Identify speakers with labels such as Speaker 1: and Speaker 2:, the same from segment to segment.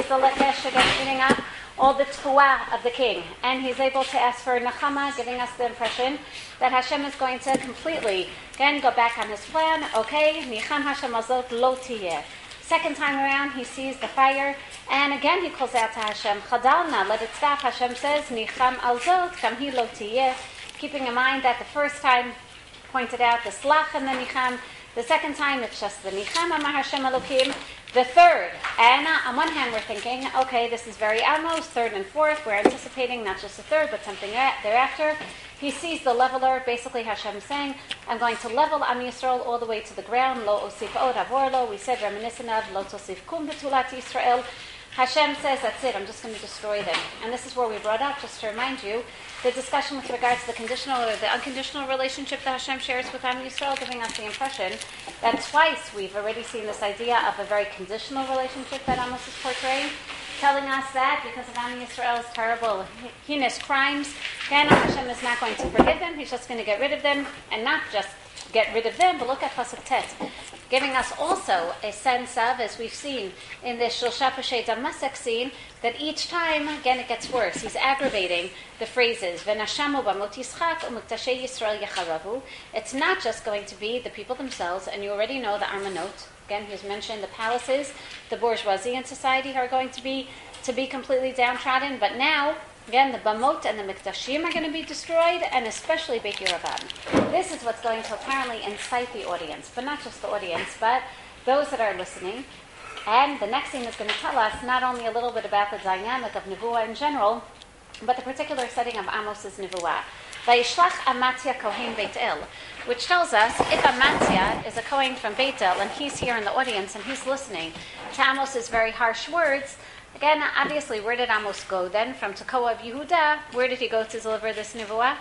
Speaker 1: the Lekesh again eating up all the tfuah of the king. And he's able to ask for Nechama, giving us the impression that Hashem is going to completely, again, go back on his plan. Okay, Nicham Hashem azot lo tiyeh. Second time around, he sees the fire, and again he calls out to Hashem, Chadalna, let it stop. Hashem says, Nicham azot, kamhi lo tiyeh. Keeping in mind that the first time pointed out the slach and the nicham. The second time, it's just the nicham, Amar Hashem Elokim. The third, and on one hand we're thinking, okay, this is very Amos, third and fourth, we're anticipating not just the third, but something thereafter. He sees the leveler, basically Hashem saying, I'm going to level Am Yisrael all the way to the ground, lo osif od avor lo, we said reminiscent of, lo tosif kum betulat Yisrael. Hashem says, that's it, I'm just going to destroy them. And this is where we brought up, just to remind you, the discussion with regards to the conditional or the unconditional relationship that Hashem shares with Am Yisrael, giving us the impression that twice we've already seen this idea of a very conditional relationship that Amos is portraying, telling us that because of Am Yisrael's terrible, heinous crimes, again, Hashem is not going to forgive them, he's just going to get rid of them, and not just get rid of them, but look at Pasuk Tet, giving us also a sense of, as we've seen in this Shilsha Peshay Damasek scene, that each time, again, it gets worse. He's aggravating the phrases, V'nashamu b'mot Yitzchak u'muktashay Yisrael yacharavu. It's not just going to be the people themselves, and you already know the Armanot. Again, he's mentioned the palaces, the bourgeoisie in society are going to be completely downtrodden, but now, again, the Bamot and the Miktashim are going to be destroyed, and especially Beit Yerovam. This is what's going to apparently incite the audience, but not just the audience, but those that are listening. And the next thing is going to tell us not only a little bit about the dynamic of Nevuah in general, but the particular setting of Amos's Nevuah. Vayishlach Amatzia Kohen Beit El, which tells us if Amatzia is a Kohen from Beit El, and he's here in the audience and he's listening to Amos's very harsh words, again, obviously, where did Amos go then? From Tekoa of Yehuda, where did he go to deliver this Nevuah?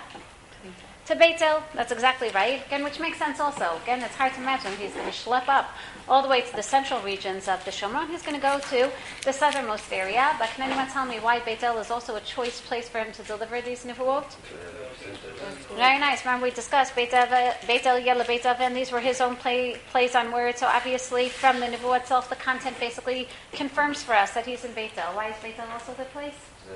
Speaker 1: To Beit El. That's exactly right. Again, which makes sense also. Again, it's hard to imagine he's going to schlep up all the way to the central regions of the Shomron. He's going to go to the southernmost area. But can anyone tell me why Beit El is also a choice place for him to deliver these Nevuot? Very nice. Remember we discussed Beit El, Yela Beit El, and these were his own plays on words. So obviously from the Nevuah itself, the content basically confirms for us that he's in Beit El. Why is Beit El also the place?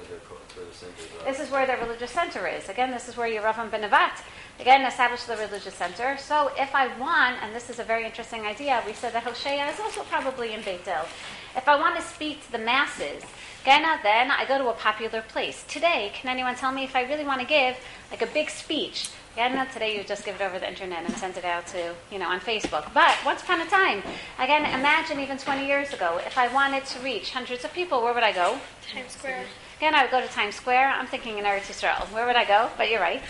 Speaker 1: This is where the religious center is. Again, this is where Yeravam ben Nevat, again, established the religious center. So if I want, and this is a very interesting idea, we said that Hosea is also probably in Beit El. If I want to speak to the masses, again, then I go to a popular place. Today, can anyone tell me if I really want to give like a big speech? Again, today you just give it over the internet and send it out to, on Facebook. But once upon a time, again, imagine even 20 years ago, if I wanted to reach hundreds of people, where would I go?
Speaker 2: Times Square.
Speaker 1: Again, I would go to Times Square. I'm thinking in Eretz Yisrael. Where would I go? But you're right.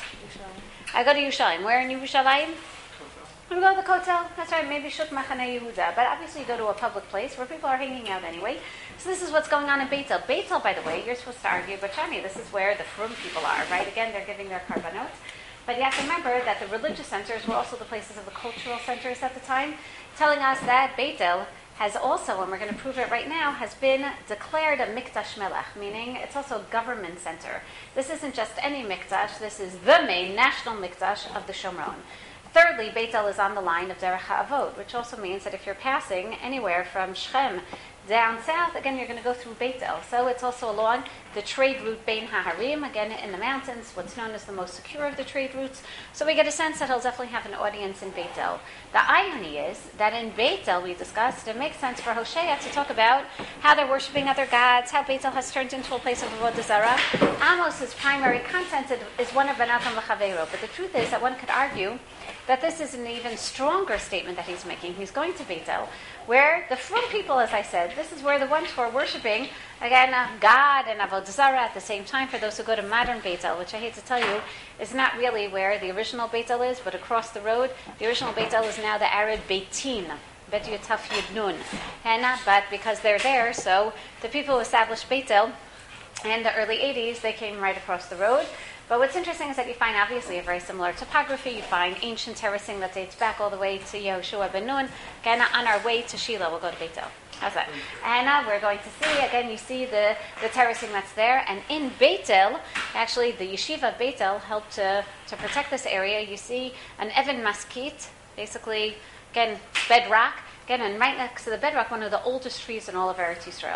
Speaker 1: I go to Yerushalayim. Where in Yerushalayim? I would go to the Kotel. That's right, maybe Shuk Machane Yehuda. But obviously you go to a public place where people are hanging out anyway. So this is what's going on in Beit El. Beit El, by the way, you're supposed to argue, but Shani, this is where the frum people are, right? Again, they're giving their karbanot. But you have to remember that the religious centers were also the places of the cultural centers at the time, telling us that Beit El has also, and we're going to prove it right now, has been declared a Mikdash Melech, meaning it's also a government center. This isn't just any Mikdash, this is the main national Mikdash of the Shomron. Thirdly, Beit El is on the line of Derech HaAvot, which also means that if you're passing anywhere from Shechem down south, again, you're going to go through Beit El. So it's also along the trade route Bein HaHarim, again, in the mountains, what's known as the most secure of the trade routes. So we get a sense that he'll definitely have an audience in Beit El. The irony is that in Beit El, we discussed, it makes sense for Hosea to talk about how they're worshiping other gods, how Beit El has turned into a place of Avodah Zarah. Amos's primary content is one of Benatam V'Chaveiro, but the truth is that one could argue that this is an even stronger statement that he's making. He's going to Beit El, where the frum people, as I said, this is where the ones who are worshiping, again, God and Avodah Zarah at the same time, for those who go to modern Beit El, which I hate to tell you, is not really where the original Beit El is, but across the road. The original Beit El is now the Arab Beitin, Bet Yutaf Yud Nun. But because they're there, so the people who established Beit El in the early 80s, they came right across the road. But what's interesting is that you find obviously a very similar topography. You find ancient terracing that dates back all the way to Yehoshua ben Nun. Again, on our way to Shiloh, we'll go to Beit El. How's that? And we're going to see, again, you see the terracing that's there. And in Beit El, actually the yeshiva Beit El helped to protect this area. You see an Evan Maskit, basically, again, bedrock. Again, and right next to the bedrock, one of the oldest trees in all of Eretz Yisrael.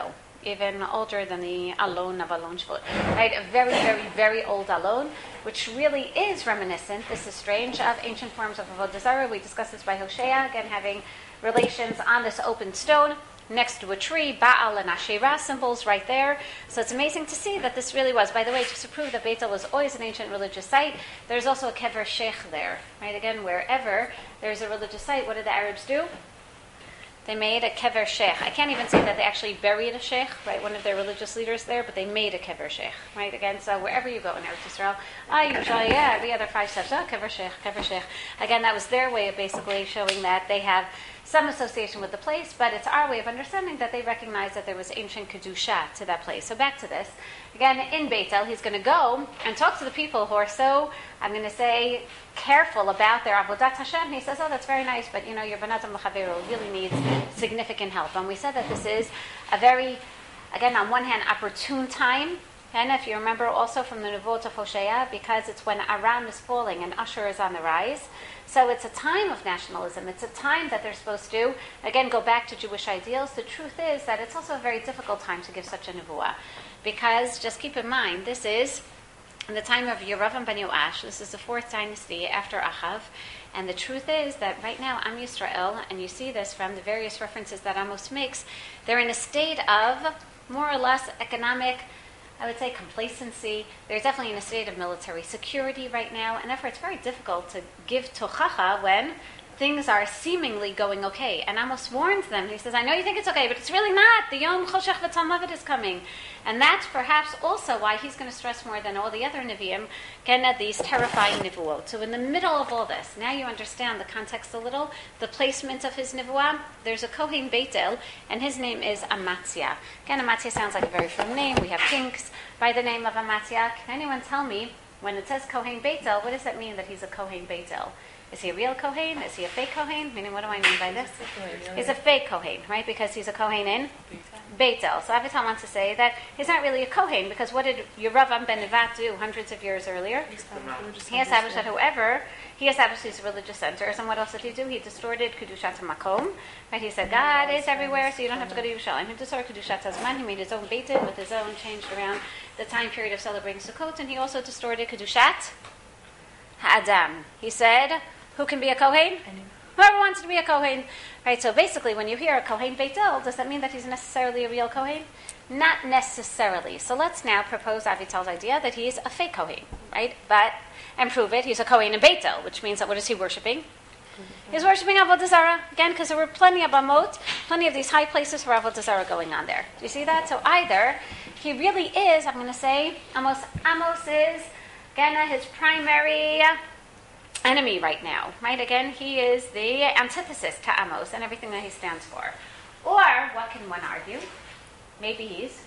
Speaker 1: even older than the Alon of Alon Shvut. Right? A very, very, very old Alon, which really is reminiscent, this is strange, of ancient forms of Avodah Zarah. We discussed this by Hosea, again having relations on this open stone, next to a tree, Baal and Asherah symbols right there. So it's amazing to see that this really was. By the way, just to prove that Beitel was always an ancient religious site, there's also a kever sheikh there. Right? Again, wherever there's a religious site, what did the Arabs do? They made a kever sheikh. I can't even say that they actually buried a sheikh, right, one of their religious leaders there, but they made a kever sheikh, right? Again, so wherever you go in Eretz Yisrael, usually, every other 5 steps, kever sheikh, kever sheikh. Again, that was their way of basically showing that they have some association with the place, but it's our way of understanding that they recognize that there was ancient kedusha to that place. So back to this. Again, in Beitel, he's going to go and talk to the people who are so, I'm going to say, careful about their avodat Hashem. And he says, oh, that's very nice, but your Bnei Adam l'chaveru really needs significant help. And we said that this is a very, again, on one hand, opportune time. And if you remember also from the Nevuot of Hosea, because it's when Aram is falling and Ashur is on the rise. So it's a time of nationalism. It's a time that they're supposed to, again, go back to Jewish ideals. The truth is that it's also a very difficult time to give such a nevuah. Because, just keep in mind, this is in the time of Yeravam ben Yoash. This is the 4th dynasty after Achav. And the truth is that right now, Am Yisrael, and you see this from the various references that Amos makes, they're in a state of more or less economic, I would say, complacency. They're definitely in a state of military security right now, and therefore it's very difficult to give tochacha when things are seemingly going okay. And Amos warns them. He says, I know you think it's okay, but it's really not. The Yom Choshech V'Tzal Mavit is coming. And that's perhaps also why he's going to stress more than all the other Nevi'im, at these terrifying Nevuot. So in the middle of all this, now you understand the context a little, the placement of his Nevuah. There's a Kohen Beitel, and his name is Amatzia. Again, Amatzia sounds like a very firm name. We have kings by the name of Amatzia. Can anyone tell me, when it says Kohen Beitel, what does that mean that he's a Kohen Beitel? Is he a real Kohen? Is he a fake Kohen? Meaning, what do I mean by this? He's a fake Kohen, right? Because he's a Kohen in Beitel. So Avital wants to say that he's not really a Kohen, because what did Yeravam ben Nevat do hundreds of years earlier? He established that whoever, he established these religious centers, and what else did he do? He distorted Kedushat HaMakom, right? He said, God is everywhere, so you don't have to go to Yerushalayim. He distorted Kedushat HaZman, he made his own Beitel with his own, changed around the time period of celebrating Sukkot, and he also distorted Kedushat HaAdam. He said, who can be a Kohen? Whoever wants to be a Kohen. Right, so basically when you hear a Kohen Beitel, does that mean that he's necessarily a real Kohen? Not necessarily. So let's now propose Avital's idea that he's a fake Kohen, right? And prove it. He's a Kohen in Beitel, which means that what is he worshiping? He's worshiping Avodah Zarah. Again, because there were plenty of Bamot, plenty of these high places for Avodah Zarah going on there. Do you see that? So either he really is, I'm going to say, Amos is, again, his primary enemy right now, right? Again, he is the antithesis to Amos and everything that he stands for. Or, what can one argue? Maybe he's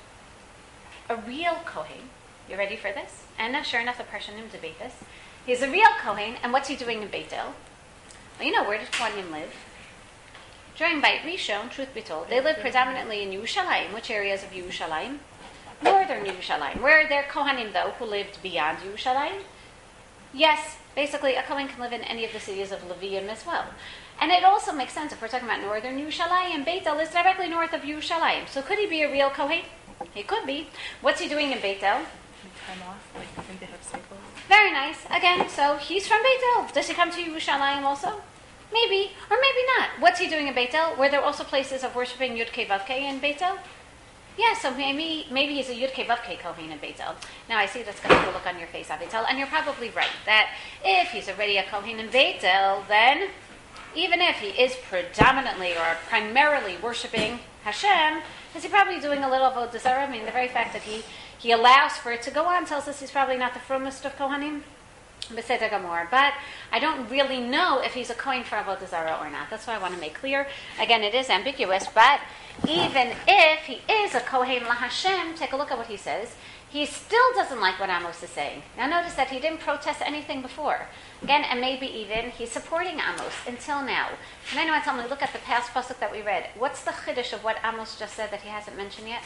Speaker 1: a real Kohen. You ready for this? And sure enough, the Parshanim debate this. He's a real Kohen, and what's he doing in Beitel? Well, where did Kohanim live? During Beit Rishon, truth be told, they lived predominantly in Yerushalayim. Which areas of Yerushalayim? Northern Yerushalayim. Where are there Kohanim, though, who lived beyond Yerushalayim? Yes, basically, a Kohen can live in any of the cities of Levium as well. And it also makes sense if we're talking about northern Yerushalayim. Beitel is directly north of Yerushalayim. So could he be a real Kohen? He could be. What's he doing in Beitel?
Speaker 2: Time off, like I think they have cycles.
Speaker 1: Very nice. Again, so he's from Beitel. Does he come to Yerushalayim also? Maybe, or maybe not. What's he doing in Beitel? Were there also places of worshiping Yud Kei Vav Kei in Beitel? Yeah, so maybe he's a Yud Kei Vav Kei Kohen in Beitel. Now I see that's going to look on your face, Avital, and you're probably right that if he's already a Kohen in Beitel, then even if he is predominantly or primarily worshiping Hashem, is he probably doing a little Avodah Zarah? I mean, the very fact that he allows for it to go on tells us he's probably not the fromest of Kohanim. Beseder Gamor. But I don't really know if he's a Kohen for Avodah Zarah or not. That's what I want to make clear. Again, it is ambiguous, but even if he is a Kohen LaHashem, take a look at what he says. He still doesn't like what Amos is saying. Now notice that he didn't protest anything before. Again, and maybe even he's supporting Amos until now. Can anyone tell me, look at the past pasuk that we read. What's the chiddush of what Amos just said that he hasn't mentioned yet?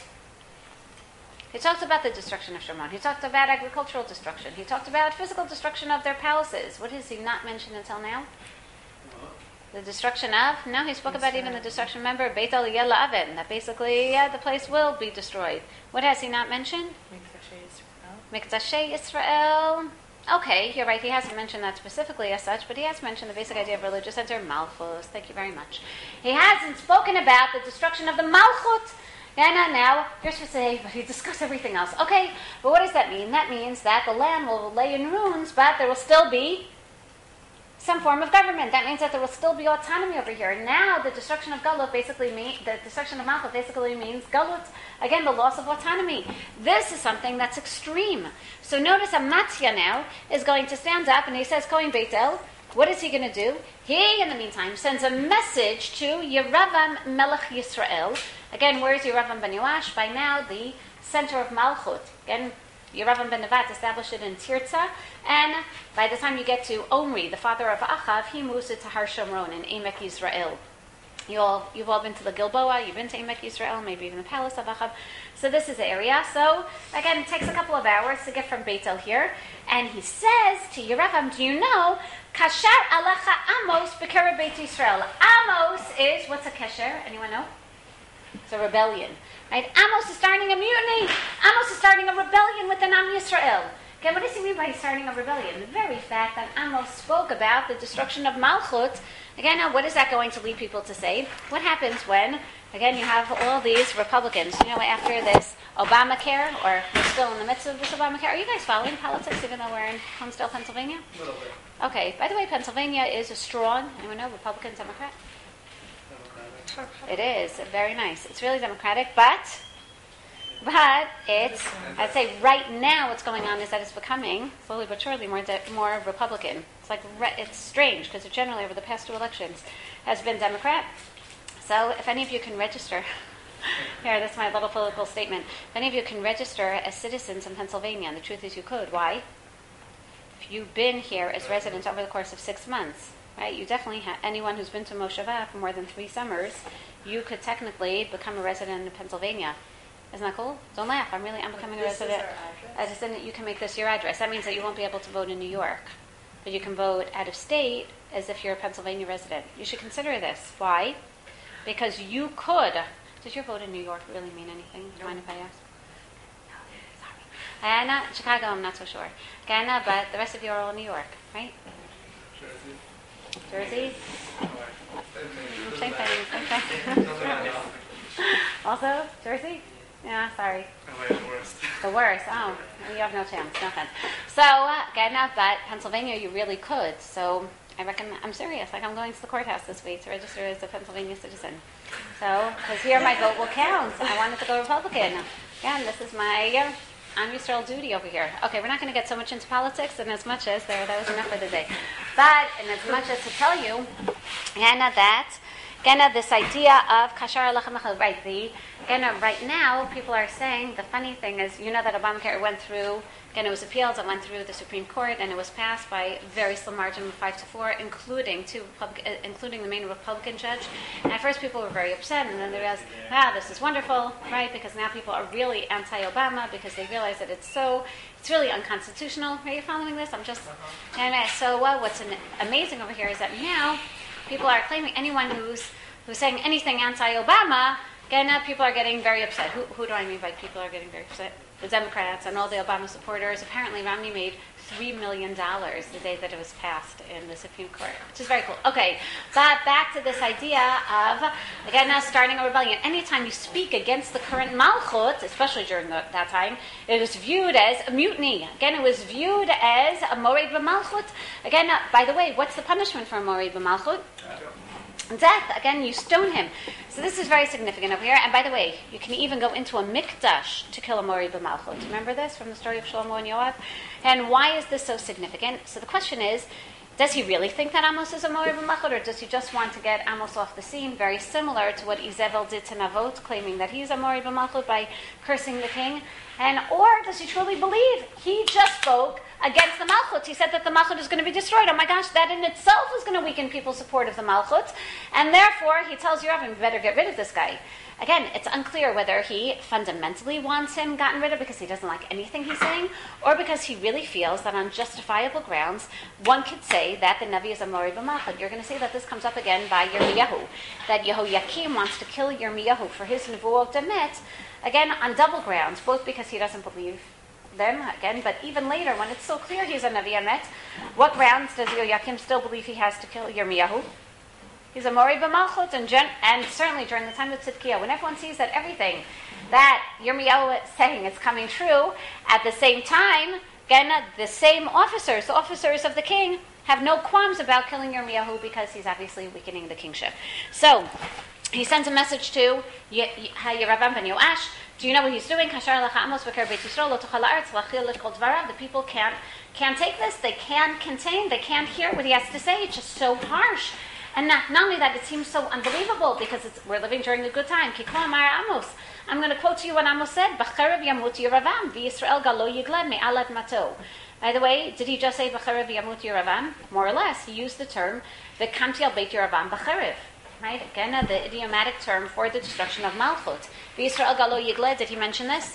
Speaker 1: He talked about the destruction of Shomron. He talked about agricultural destruction. He talked about physical destruction of their palaces. What has he not mentioned until now? The destruction of? No, he spoke about even the destruction. Remember, Beit Aliyah La'avin, that basically, the place will be destroyed. What has he not mentioned? Mikdashay Yisrael. Okay, you're right, he hasn't mentioned that specifically as such, but he has mentioned the basic idea of religious center, Malchus. Thank you very much. He hasn't spoken about the destruction of the Malchut. Now, you're supposed to say, but he discussed everything else. Okay, but what does that mean? That means that the land will lay in ruins, but there will still be some form of government. That means that there will still be autonomy over here. Now, the destruction of Galut basically means, the destruction of Malchut basically means Galut. Again, the loss of autonomy. This is something that's extreme. So notice Amatzia now is going to stand up and he says, Kohen Beitel, what is he going to do? He, in the meantime, sends a message to Yeravam Melech Yisrael. Again, where is Yeravam ben Yoash? By now, the center of Malchut. Again, Yeravam ben Nevat established it in Tirza, and by the time you get to Omri, the father of Achav, he moves it to Har Shomron in Emek Yisrael. You've all been to the Gilboa, you've been to Emek Yisrael, maybe even the palace of Achav. So this is the area. So again, it takes a couple of hours to get from Beitel here. And he says to Yeravam, do you know, Kasher Alecha Amos B'Kera Beit Yisrael. Amos is, what's a kasher? Anyone know? It's a rebellion. Right? Amos is starting a mutiny. Amos is starting a rebellion within Am Yisrael. Okay, what does he mean by starting a rebellion? The very fact that Amos spoke about the destruction of Malchut. Again, now what is that going to lead people to say? What happens when, again, you have all these Republicans, after this Obamacare, or we're still in the midst of this Obamacare. Are you guys following politics, even though we're in Homestead, Pennsylvania?
Speaker 3: A little bit.
Speaker 1: Okay, by the way, Pennsylvania is a strong, anyone know, Republican, Democrat? It is, very nice. It's really democratic, but it's, I'd say right now what's going on is that it's becoming, slowly but surely, more Republican. It's strange, because it generally, over the past two elections, has been Democrat. So if any of you can register, here, this is my little political statement. If any of you can register as citizens in Pennsylvania, and the truth is you could, why? If you've been here as residents over the course of 6 months, right? You definitely have, anyone who's been to Mosheva for more than 3 summers, you could technically become a resident in Pennsylvania. Isn't that cool? Don't laugh. I'm becoming a resident. You can make this your address. That means that you won't be able to vote in New York, but you can vote out of state as if you're a Pennsylvania resident. You should consider this. Why? Because you could. Does your vote in New York really mean anything? Do you mind if I ask? No, sorry. And Chicago, I'm not so sure. Again, but the rest of you are all in New York, right? Jersey? Same thing. Also, Jersey? Yeah, sorry.
Speaker 3: LA is the worst.
Speaker 1: The worst. Oh, you have no chance. No offense. So, again, but Pennsylvania, you really could. So, I reckon, I'm serious. I'm going to the courthouse this week to register as a Pennsylvania citizen. So, because here my vote will count. I wanted to go Republican. Again, this is my Am Yisrael duty over here. Okay, we're not going to get so much into politics, and as much as that was enough for the day. But, and as much as to tell you, this idea of Kasher Alecha Mechel, right? Right now, people are saying, the funny thing is, that Obamacare went through, it was appealed, it went through the Supreme Court, and it was passed by a very slim margin of 5-4, including the main Republican judge. And at first, people were very upset, and then they realized, wow, this is wonderful, right? Because now people are really anti-Obama because they realize that it's really unconstitutional. Are you following this? So what's amazing over here is that now people are claiming anyone who's saying anything anti-Obama. Again, now people are getting very upset. Who do I mean by people are getting very upset? The Democrats and all the Obama supporters. Apparently, Romney made $3 million the day that it was passed in the Supreme Court, which is very cool. Okay, but back to this idea of, again, now starting a rebellion. Anytime you speak against the current Malchut, especially during that time, it is viewed as a mutiny. Again, it was viewed as a Mored B'Malchut. Again, by the way, what's the punishment for a Mored B'Malchut? Death. Again, you stone him. So this is very significant over here. And by the way, you can even go into a mikdash to kill a Mored B'Malchut. Remember this from the story of Shlomo and Yoav? And why is this so significant? So the question is, does he really think that Amos is a Mored B'Malchut, or does he just want to get Amos off the scene? Very similar to what Izebel did to Navot, claiming that he's a Mored B'Malchut by cursing the king. And or does he truly believe he just spoke against the Malchut? He said that the Malchut is going to be destroyed. Oh my gosh, that in itself is going to weaken people's support of the Malchut. And therefore, he tells Yeravim, you better get rid of this guy. Again, it's unclear whether he fundamentally wants him gotten rid of because he doesn't like anything he's saying, or because he really feels that on justifiable grounds, one could say that the Navi is a Mori b'Malchut. You're going to see that this comes up again by Yirmiyahu, that Yehoyakim wants to kill Yirmiyahu for his Nevuot Demet, again, on double grounds, both because he doesn't believe them, again, but even later, when it's so clear he's a Navi Emet, what grounds does Yehoyakim still believe he has to kill Yirmiyahu? He's a Mori b'Malchut, and certainly during the time of Tzidkiah, when everyone sees that everything that Yirmiyahu is saying is coming true, at the same time, again, the same officers, the officers of the king, have no qualms about killing Yirmiyahu because he's obviously weakening the kingship. So, he sends a message to Yeravam ben Yoash. Do you know what he's doing? The people can't take this, they can't contain, they can't hear what he has to say. It's just so harsh. And not only that, it seems so unbelievable because we're living during a good time. I'm going to quote to you what Amos said. By the way, did he just say B'cherev yamut Yeravam? More or less, he used the term V'kamti al beit Yeravam b'cherev. Right? Again, the idiomatic term for the destruction of Malchut. V'Yisrael galo yigleh, did he mention this?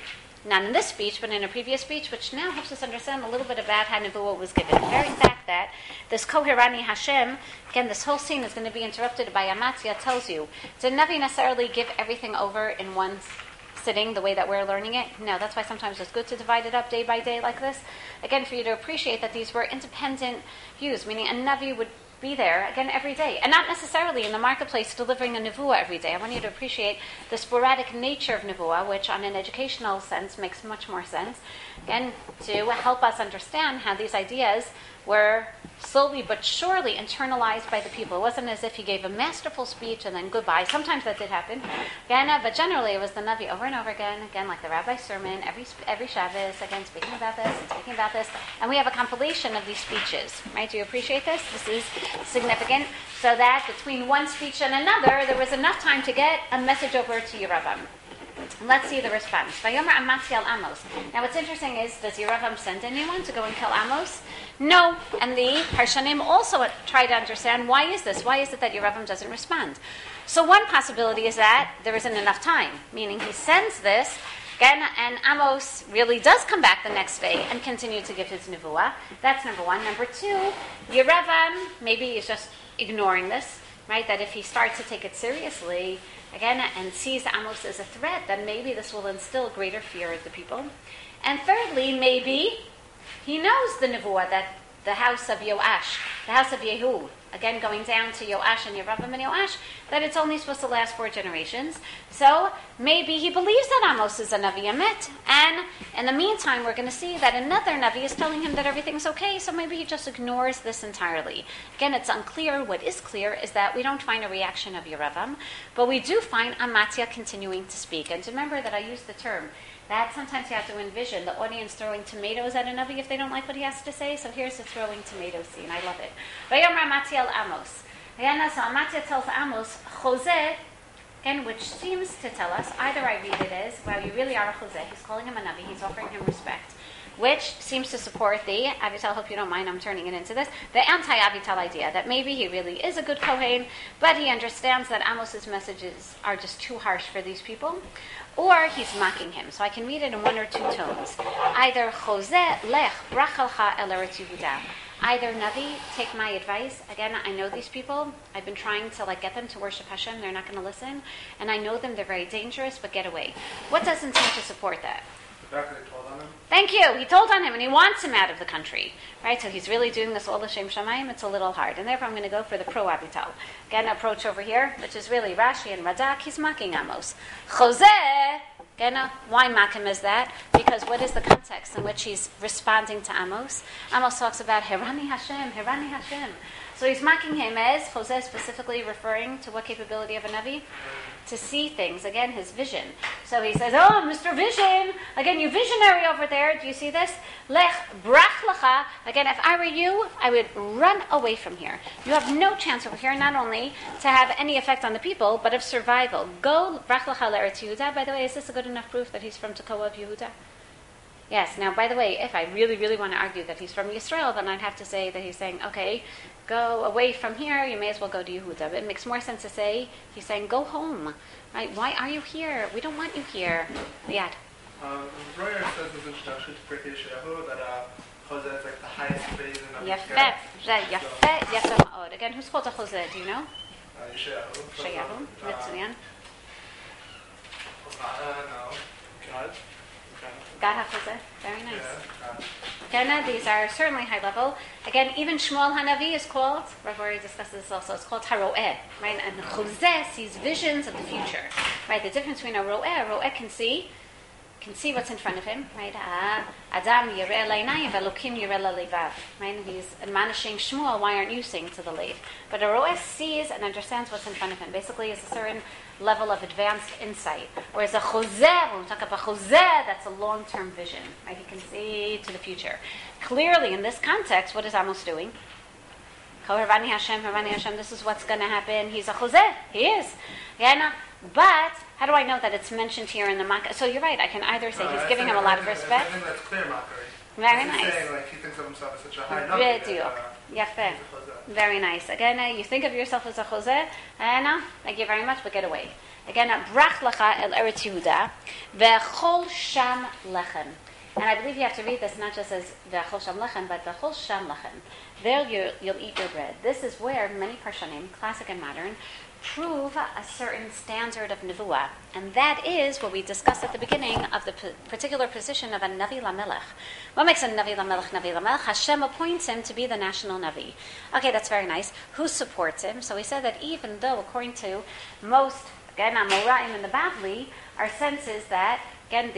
Speaker 1: Not in this speech, but in a previous speech, which now helps us understand a little bit about how Nebuah was given. The very fact that this Koherani Hashem, again, this whole scene is going to be interrupted by Amatzia, tells you, did Navi necessarily give everything over in one sitting the way that we're learning it? No, that's why sometimes it's good to divide it up day by day like this. Again, for you to appreciate that these were independent views, meaning a Navi would be there, again, every day. And not necessarily in the marketplace delivering a nevuah every day. I want you to appreciate the sporadic nature of nevuah, which on an educational sense makes much more sense. Again, to help us understand how these ideas were slowly but surely internalized by the people. It wasn't as if he gave a masterful speech and then goodbye. Sometimes that did happen. Again, but generally it was the Navi over and over again, like the rabbi's sermon, every Shabbos, again, speaking about this and speaking about this. And we have a compilation of these speeches, right? Do you appreciate this? This is significant. So that between one speech and another, there was enough time to get a message over to Yeravam. Let's see the response. Vayomer Amatzi al Amos. Now what's interesting is, does Yeravam send anyone to go and kill Amos? No. And the Parshanim also try to understand, why is this? Why is it that Yeravam doesn't respond? So one possibility is that there isn't enough time, meaning he sends this, again, and Amos really does come back the next day and continue to give his nevuah. That's number one. Number two, Yeravam maybe is just ignoring this, right? That if he starts to take it seriously, again, and sees Amos as a threat, then maybe this will instill greater fear of the people. And thirdly, maybe he knows the nevuah that the house of Yoash, the house of Yehu, again going down to Yoash and Yeravam and Yoash, that it's only supposed to last 4 generations. So maybe he believes that Amos is a Navi Emet, and in the meantime we're going to see that another Navi is telling him that everything's okay, so maybe he just ignores this entirely. Again, it's unclear. What is clear is that we don't find a reaction of Yeravam, but we do find Amatzia continuing to speak. And to remember that I used the term that sometimes you have to envision the audience throwing tomatoes at a Navi if they don't like what he has to say. So here's the throwing tomato scene. I love it. Vayomer Amatzia al Amos. Again, so Amatzia tells Amos, Jose, again, which seems to tell us, either I read it as, wow, you really are a Jose. He's calling him a Navi. He's offering him respect. Which seems to support the, Avital, hope you don't mind, I'm turning it into this, the anti-Avital idea, that maybe he really is a good Kohen, but he understands that Amos's messages are just too harsh for these people, or he's mocking him. So I can read it in one or two tones. Either Jose lech brachalcha el Eretz Yehuda. Either Navi, take my advice. Again, I know these people. I've been trying to get them to worship Hashem. They're not going to listen. And I know them. They're very dangerous, but get away. What doesn't seem to support that? Thank you. He told on him, and he wants him out of the country, right? So he's really doing this all l'shem shamayim. It's a little hard, and therefore I'm going to go for the pro-Avital. Again, approach over here, which is really Rashi and Radak. He's mocking Amos. Jose, again, why mock him as that? Because what is the context in which he's responding to Amos? Amos talks about Herani Hashem, Herani Hashem. So he's mocking him as, Jose specifically referring to what capability of a Navi? To see things, again, his vision. So he says, oh, Mr. Vision, again, you visionary over there, do you see this? Lech brach lecha, again, if I were you, I would run away from here. You have no chance over here, not only to have any effect on the people, but of survival. Go brach lecha l'Eretz Yehuda. By the way, is this a good enough proof that he's from Tekoa of Yehuda? Yes. Now, by the way, if I really, really want to argue that he's from Yisrael, then I'd have to say that he's saying, okay, go away from here, you may as well go to Yehuda. But it makes more sense to say, he's saying, go home, right? Why are you here? We don't want you here. Liad.
Speaker 3: Royer says in his introduction to Pirkei Yeshayahu that Chozeh is like the highest phase in Navi
Speaker 1: Yafet. Yafet. Yafet ma'od. Again, who's called a Chozeh? Do you know?
Speaker 3: Yeshayahu.
Speaker 1: Yeshayahu. Mitzuyan.
Speaker 3: No. God.
Speaker 1: God HaChozeh. Very nice.
Speaker 3: Yeah.
Speaker 1: Again, these are certainly high level. Again, even Shmuel Hanavi is called, Rav Ori discusses this also, it's called Haroeh, right? And Chozeh sees visions of the future, right? The difference between a Roeh can see what's in front of him, right? Adam yireh leinayim v'Elokim yireh lelevav, right? And he's admonishing Shmuel, why aren't you seeing to the lev? But a Roeh sees and understands what's in front of him. Basically, it's a certain level of advanced insight. Whereas a Chozeh, when we talk about Chozeh, that's a long-term vision, right? He can see to the future. Clearly, in this context, what is Amos doing? Harvani Hashem, this is what's going to happen. He's a Chozeh. He is. Yeah, but how do I know that it's mentioned here in the Makkah? So you're right. I can either say he's giving him a lot of respect.
Speaker 3: I think that's clear mockery.
Speaker 1: Very
Speaker 3: he's
Speaker 1: nice.
Speaker 3: saying, like, he thinks of himself as such a high number.
Speaker 1: Yafeh. Very nice. Again, you think of yourself as a Chozeh, and thank you very much, but get away. Again, brach lecha el Eretz Yehuda, ve'chol sham lechem. And I believe you have to read this not just as ve'chol sham lechem, but ve'chol sham lechem. There you'll eat your bread. This is where many Parshanim, classic and modern, prove a certain standard of nevuah, and that is what we discussed at the beginning of the particular position of a Navi Lamelech. What makes a Navi Lamelech Navi Lamelech? Hashem appoints him to be the national Navi. Okay, that's very nice. Who supports him? So we said that even though, according to most, again, Amoraim and the Bavli, our sense is that, again,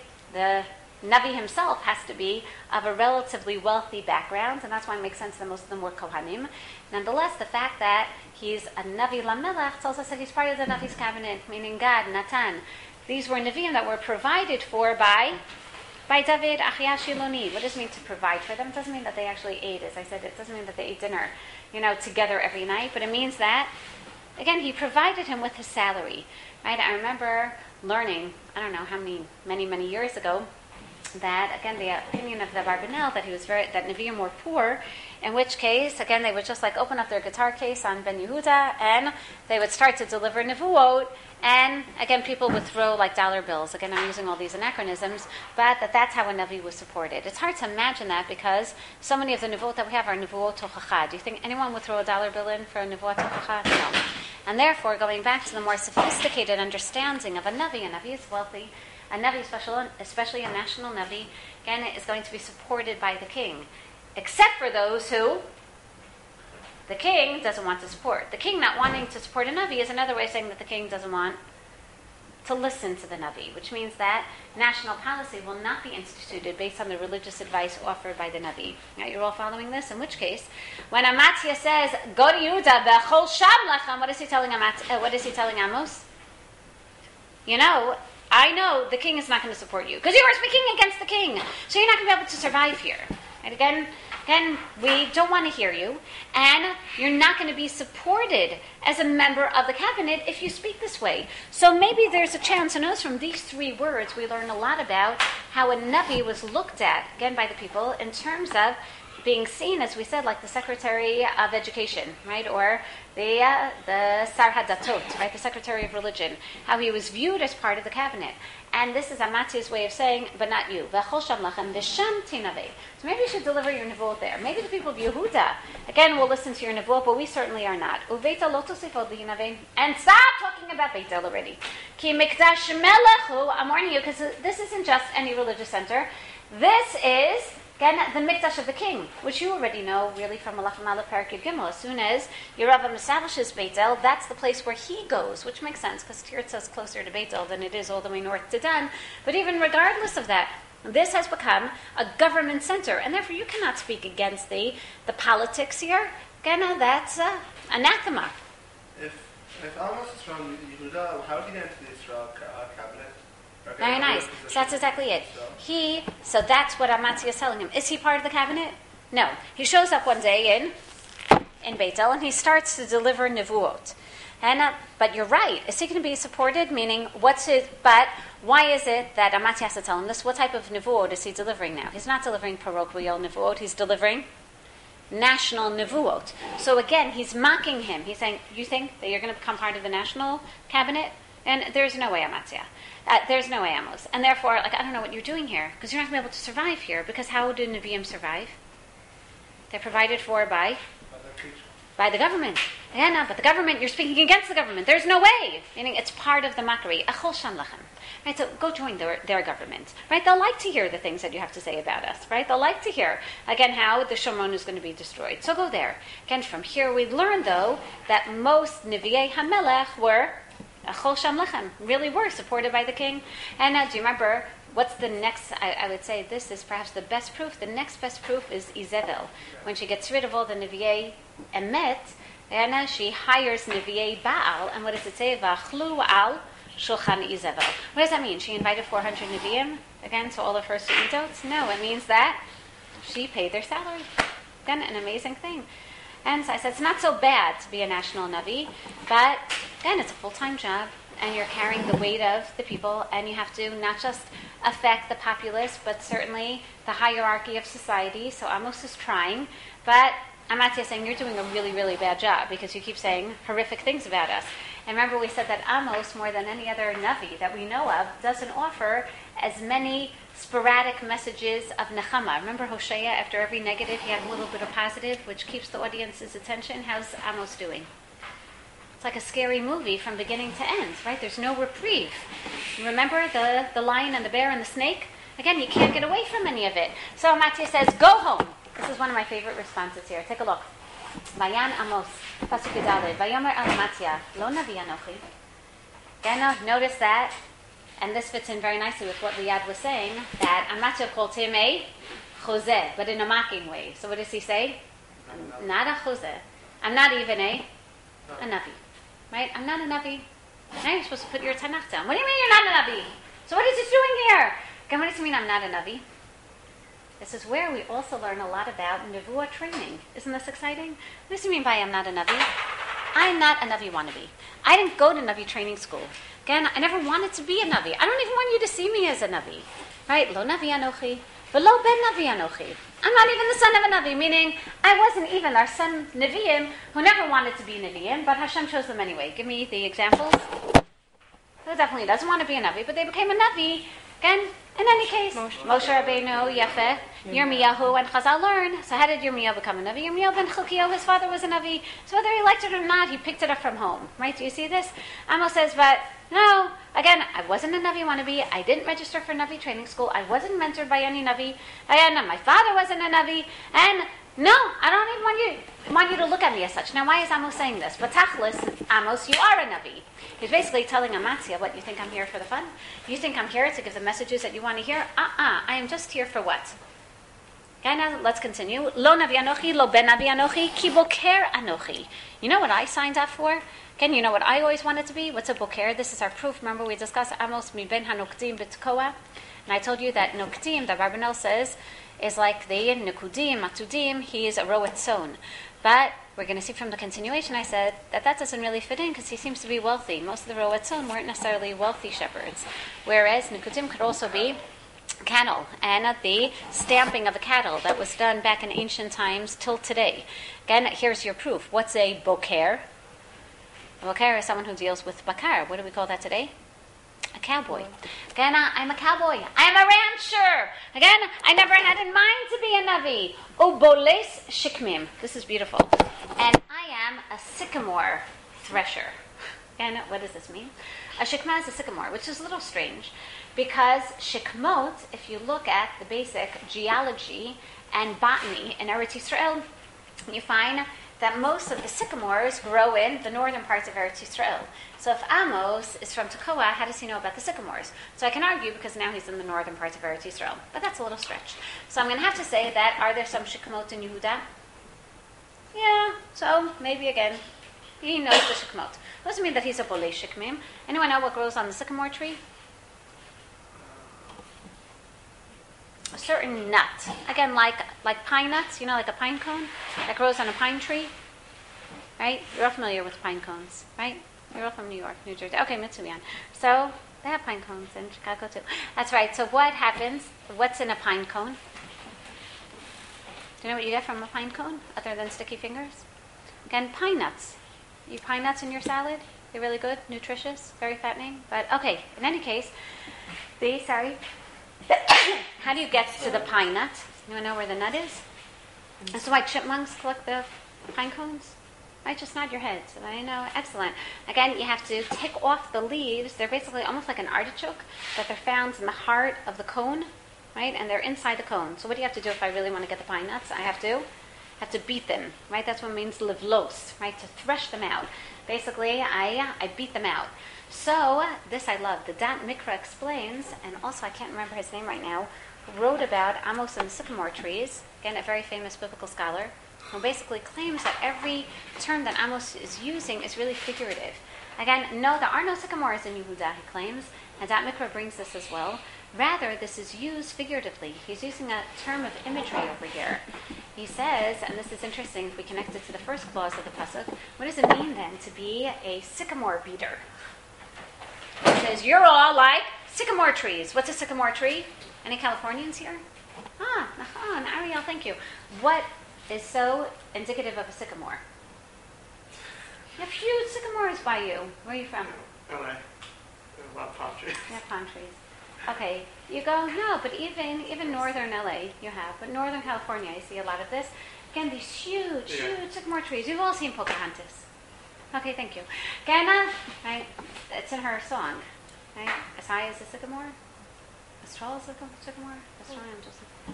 Speaker 1: the Navi himself has to be of a relatively wealthy background, and that's why it makes sense that most of them were Kohanim. Nonetheless, the fact that he's a Navi Lamelech tells us that he's part of the Navi's cabinet, meaning Gad, Natan. These were Nevi'im that were provided for by David, Achia, Shiloni. What does it mean to provide for them? It doesn't mean that they actually ate. As I said, it doesn't mean that they ate dinner, together every night, but it means that, again, he provided him with his salary, right? I remember learning, I don't know how many years ago, that, again, the opinion of the Barbanel, that that Nevi'im were poor, in which case, again, they would just open up their guitar case on Ben Yehuda, and they would start to deliver Nevuot, and, again, people would throw dollar bills. Again, I'm using all these anachronisms, but that's how a Navi was supported. It's hard to imagine that because so many of the Nevuot that we have are Nevuot Tochacha. Do you think anyone would throw a dollar bill in for a Nevuot Tochacha? No. And therefore, going back to the more sophisticated understanding of a Navi is wealthy. A Navi, especially a national Navi, again, is going to be supported by the king, except for those who the king doesn't want to support. The king not wanting to support a Navi is another way of saying that the king doesn't want to listen to the Navi, which means that national policy will not be instituted based on the religious advice offered by the Navi. Now, you're all following this? In which case, when Amatzia says, go to Yehuda, v'chol sham lechem, what is he telling Amos? I know the king is not going to support you because you are speaking against the king, so you're not going to be able to survive here. And again, we don't want to hear you, and you're not going to be supported as a member of the cabinet if you speak this way. So maybe there's a chance, and notice from these three words we learn a lot about how a Navi was looked at, again, by the people in terms of being seen, as we said, like the Secretary of Education, right, or the Sar HaDatot, right, the Secretary of Religion, how he was viewed as part of the cabinet. And this is Amatzi's way of saying, but not you. V'chol sham lachem v'sham tinaveh. So maybe you should deliver your nevuot there. Maybe the people of Yehuda, again, will listen to your nevuot, but we certainly are not. Uveita lo tosif od linaveh. And stop talking about Beitel already. Ki mikdash melechu, I'm warning you, because this isn't just any religious center. This is, again, the mikdash of the king, which you already know, really, from Malachim Aleph Parak Yud Gimel. As soon as Yeravam establishes Beitel, that's the place where he goes, which makes sense, because Tirzah is closer to Beitel than it is all the way north to Dan. But even regardless of that, this has become a government center, and therefore you cannot speak against the politics here. Again, that's anathema.
Speaker 3: If Amos is from Yehuda, how did he get into the Israel cabinet?
Speaker 1: Very nice. So that's exactly it. So that's what Amatzia is telling him. Is he part of the cabinet? No. He shows up one day in Beitel and he starts to deliver nevuot. But you're right. Is he going to be supported? Meaning, but why is it that Amatzi has to tell him this? What type of nevuot is he delivering now? He's not delivering parochial nevuot. He's delivering national nevuot. So again, he's mocking him. He's saying, you think that you're going to become part of the national cabinet? And there's no way, Amatzia. There's no way, Amos. And therefore, I don't know what you're doing here, because you're not going to be able to survive here, because how do Nevi'im survive? They're provided for by the government. Yeah, no, but the government, you're speaking against the government. There's no way. Meaning it's part of the mockery. Achol sham lachem. Right, so go join their government. Right, they'll like to hear the things that you have to say about us. Right, they'll like to hear, again, how the Shomron is going to be destroyed. So go there. Again, from here we learn, though, that most Nevi'ei HaMelech were Achol sham lachem, really were supported by the king. And do you remember, what's the next, I would say this is perhaps the best proof. The next best proof is Izebel. When she gets rid of all the Nevi'ei Emet, and she hires Nevi'ei Baal, and what does it say? V'achlu al shulchan Izebel. What does that mean? She invited 400 Nevi'im, again, to all of her su'idots? No, it means that she paid their salary. Again, an amazing thing. And so I said, it's not so bad to be a national Navi, but again, it's a full-time job, and you're carrying the weight of the people, and you have to not just affect the populace, but certainly the hierarchy of society. So Amos is trying, but Amatzia is saying, you're doing a really, really bad job, because you keep saying horrific things about us. And remember, we said that Amos, more than any other Navi that we know of, doesn't offer as many sporadic messages of nechama. Remember Hosea, after every negative, he had a little bit of positive, which keeps the audience's attention. How's Amos doing? It's like a scary movie from beginning to end, right? There's no reprieve. Remember the lion and the bear and the snake? Again, you can't get away from any of it. So Amatzia says, go home. This is one of my favorite responses here. Take a look. Vayan Amos, pasuk Yudalid, Vayomer el Amatzia, lo navi anochi. Again, notice that, and this fits in very nicely with what Liad was saying, that Amatzia called him a chozeh, but in a mocking way. So what does he say? Not a chozeh. I'm not even a navi. Right? I'm not a navi. Now you're supposed to put your Tanakh down. What do you mean you're not a navi? So what is he doing here? Again, what does he mean I'm not a navi? This is where we also learn a lot about Nevuah training. Isn't this exciting? What does he mean by I'm not a Navi? I'm not a Navi wannabe. I didn't go to Navi training school. Again, I never wanted to be a Navi. I don't even want you to see me as a Navi. Right? Lo Navi Anochi, v'lo ben Navi Anochi. I'm not even the son of a Navi, meaning I wasn't even our son Nevi'im, who never wanted to be Nevi'im, but Hashem chose them anyway. Give me the examples. Who definitely doesn't want to be a Navi, but they became a Navi. Again, in any case, Moshe Rabbeinu, Yafeh, Yirmiyahu, and Chazal learn. So how did Yirmiyahu become a Navi? Yirmiyahu ben Chukio, his father was a Navi. So whether he liked it or not, he picked it up from home. Right? Do you see this? Amos says, but no, again, I wasn't a Navi wannabe. I didn't register for Navi training school. I wasn't mentored by any Navi. And my father wasn't a Navi. And no, I don't even want you to look at me as such. Now, why is Amos saying this? But Tachlis, Amos, you are a Navi. He's basically telling Amatzia, what, you think I'm here for the fun? You think I'm here to give the messages that you want to hear? I am just here for what? Okay, now let's continue. Lo Navi Anochi, lo ben Navi Anochi, ki boker Anochi. You know what I signed up for? Again, you know what I always wanted to be? What's a boker? This is our proof. Remember, we discussed Amos mi ben hanokdim b'tkoa. And I told you that nokdim, that Barbanel says, is like the Nekudim, Matudim, he is a Roet Son. But we're going to see from the continuation, I said, that doesn't really fit in because he seems to be wealthy. Most of the Roet Son weren't necessarily wealthy shepherds. Whereas Nekudim could also be cattle, and the stamping of the cattle that was done back in ancient times till today. Again, here's your proof. What's a boker? A boker is someone who deals with bakar. What do we call that today? A cowboy. Again, I'm a cowboy. I'm a rancher. Again, I never had in mind to be a Navi. Oboles shikmim. This is beautiful. And I am a sycamore thresher. Again, what does this mean? A shikma is a sycamore, which is a little strange because shikmot, if you look at the basic geology and botany in Eretz Yisrael, you find that most of the sycamores grow in the northern parts of Eretz Yisrael. So if Amos is from Tekoa, how does he know about the sycamores? So I can argue because now he's in the northern parts of Eretz Yisrael. But that's a little stretch. So I'm going to have to say that, are there some shikmot in Yehuda? Yeah, so maybe again, he knows the shikmot. Doesn't mean that he's a bolei shikmim. Anyone know what grows on the sycamore tree? A certain nut. Again, like pine nuts, like a pine cone that grows on a pine tree. Right? You're all familiar with pine cones, right? You're all from New York, New Jersey. Okay, Mitsubian. So, They have pine cones in Chicago too. That's right. So what happens? What's in a pine cone? Do you know what you get from a pine cone other than sticky fingers? Again, pine nuts. You eat pine nuts in your salad? They're really good, nutritious, very fattening. But okay, in any case, how do you get to the pine nut? You want to know where the nut is? That's why chipmunks collect the pine cones. Right, just nod your heads. I know, excellent. Again, you have to take off the leaves. They're basically almost like an artichoke, but they're found in the heart of the cone, right? And they're inside the cone. So what do you have to do if I really want to get the pine nuts? I have to beat them, right? That's what it means livlos, right? To thresh them out. Basically, I beat them out. So this I love. The Dat Mikra explains, and also I can't remember his name right now, who wrote about Amos and the sycamore trees. Again, a very famous biblical scholar, who basically claims that every term that Amos is using is really figurative. Again, no, there are no sycamores in Yehuda, he claims, and Dat Mikra brings this as well. Rather, this is used figuratively. He's using a term of imagery over here. He says, and this is interesting if we connect it to the first clause of the pasuk, what does it mean then to be a sycamore beater? He says, you're all like sycamore trees. What's a sycamore tree? Any Californians here? Nahan, Ariel, thank you. What is so indicative of a sycamore? You have huge sycamores by you. Where are you from?
Speaker 3: LA. There's a lot of palm trees.
Speaker 1: You have palm trees. Okay, you go, no, but even northern LA you have, but northern California, I see a lot of this. Again, these huge sycamore trees. You've all seen Pocahontas. Okay, thank you. Gana, right, it's in her song, right? As high as the sycamore? As tall as the sycamore? That's why I'm just...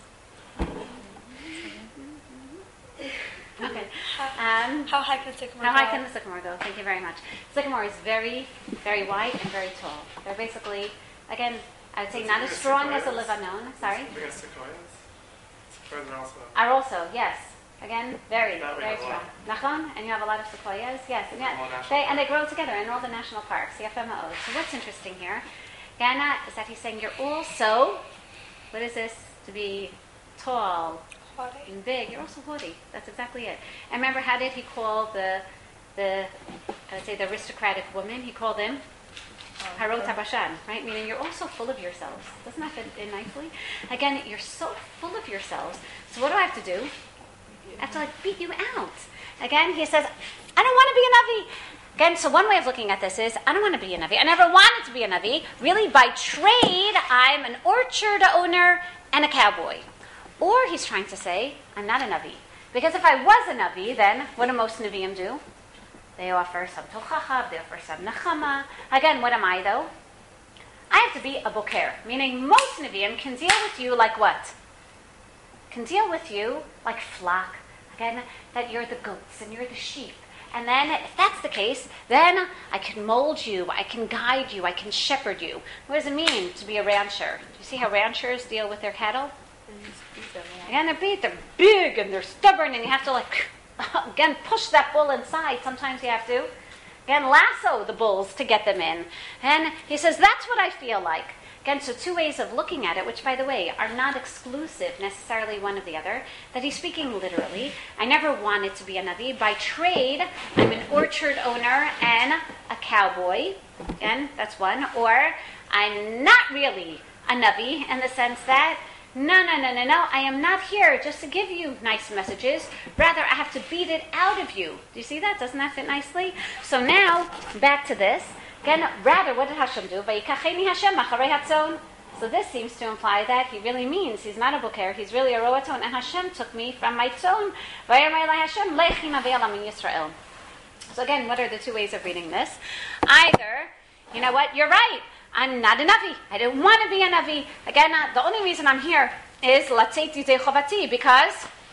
Speaker 1: Okay.
Speaker 2: How high can the sycamore go?
Speaker 1: How high can the sycamore go? Thank you very much. Sycamore is very, very wide and very tall. They're basically, again, I would say not as strong as the Lebanon. Sorry?
Speaker 3: We got sequoias. Sequoias
Speaker 1: are also, yes. Again, very,
Speaker 3: That we
Speaker 1: very
Speaker 3: have a
Speaker 1: strong.
Speaker 3: lot.
Speaker 1: Nachon, and you have a lot of sequoias. Yes, and they grow together in all the national parks, the FMOs. So what's interesting here, Gana, is that he's saying you're also, what is this? To be tall and big. You're also haughty. That's exactly it. And remember, how did he call the I would say the aristocratic woman? He called them Harot HaBashan, right? Meaning you're also full of yourselves. Doesn't that fit in nicely? Again, you're so full of yourselves. So what do I have to do? I have to beat you out. Again, he says, I don't want to be a Navi. Again, so one way of looking at this is, I don't want to be a Navi. I never wanted to be a Navi. Really, by trade, I'm an orchard owner and a cowboy. Or he's trying to say, I'm not a Navi. Because if I was a Navi, then what do most Naviim do? They offer some tochacha, they offer some nechama. Again, what am I though? I have to be a boker, meaning most Naviim can deal with you like what? Can deal with you like flock. Again, that you're the goats and you're the sheep. And then, if that's the case, then I can mold you, I can guide you, I can shepherd you. What does it mean to be a rancher? Do you see how ranchers deal with their cattle? Again, they're big and they're stubborn, and you have to again, push that bull inside. Sometimes you have to, again, lasso the bulls to get them in. And he says, that's what I feel like. Again, so two ways of looking at it, which, by the way, are not exclusive necessarily one of the other, that he's speaking literally. I never wanted to be a Navi. By trade, I'm an orchard owner and a cowboy. Again, that's one. Or I'm not really a Navi in the sense that, no, I am not here just to give you nice messages. Rather, I have to beat it out of you. Do you see that? Doesn't that fit nicely? So now, back to this. Again, rather, what did Hashem do? Vayikacheni Hashem acharei hatzon. So this seems to imply that he really means he's not a boker, he's really a roaton, and Hashem took me from my tzon. Vayamar Elai Hashem lechi nave'elam in Yisrael. So again, what are the two ways of reading this? Either, you know what, you're right, I'm not a Navi. I don't want to be a Navi. Again, the only reason I'm here is latzeit yidei chovati, because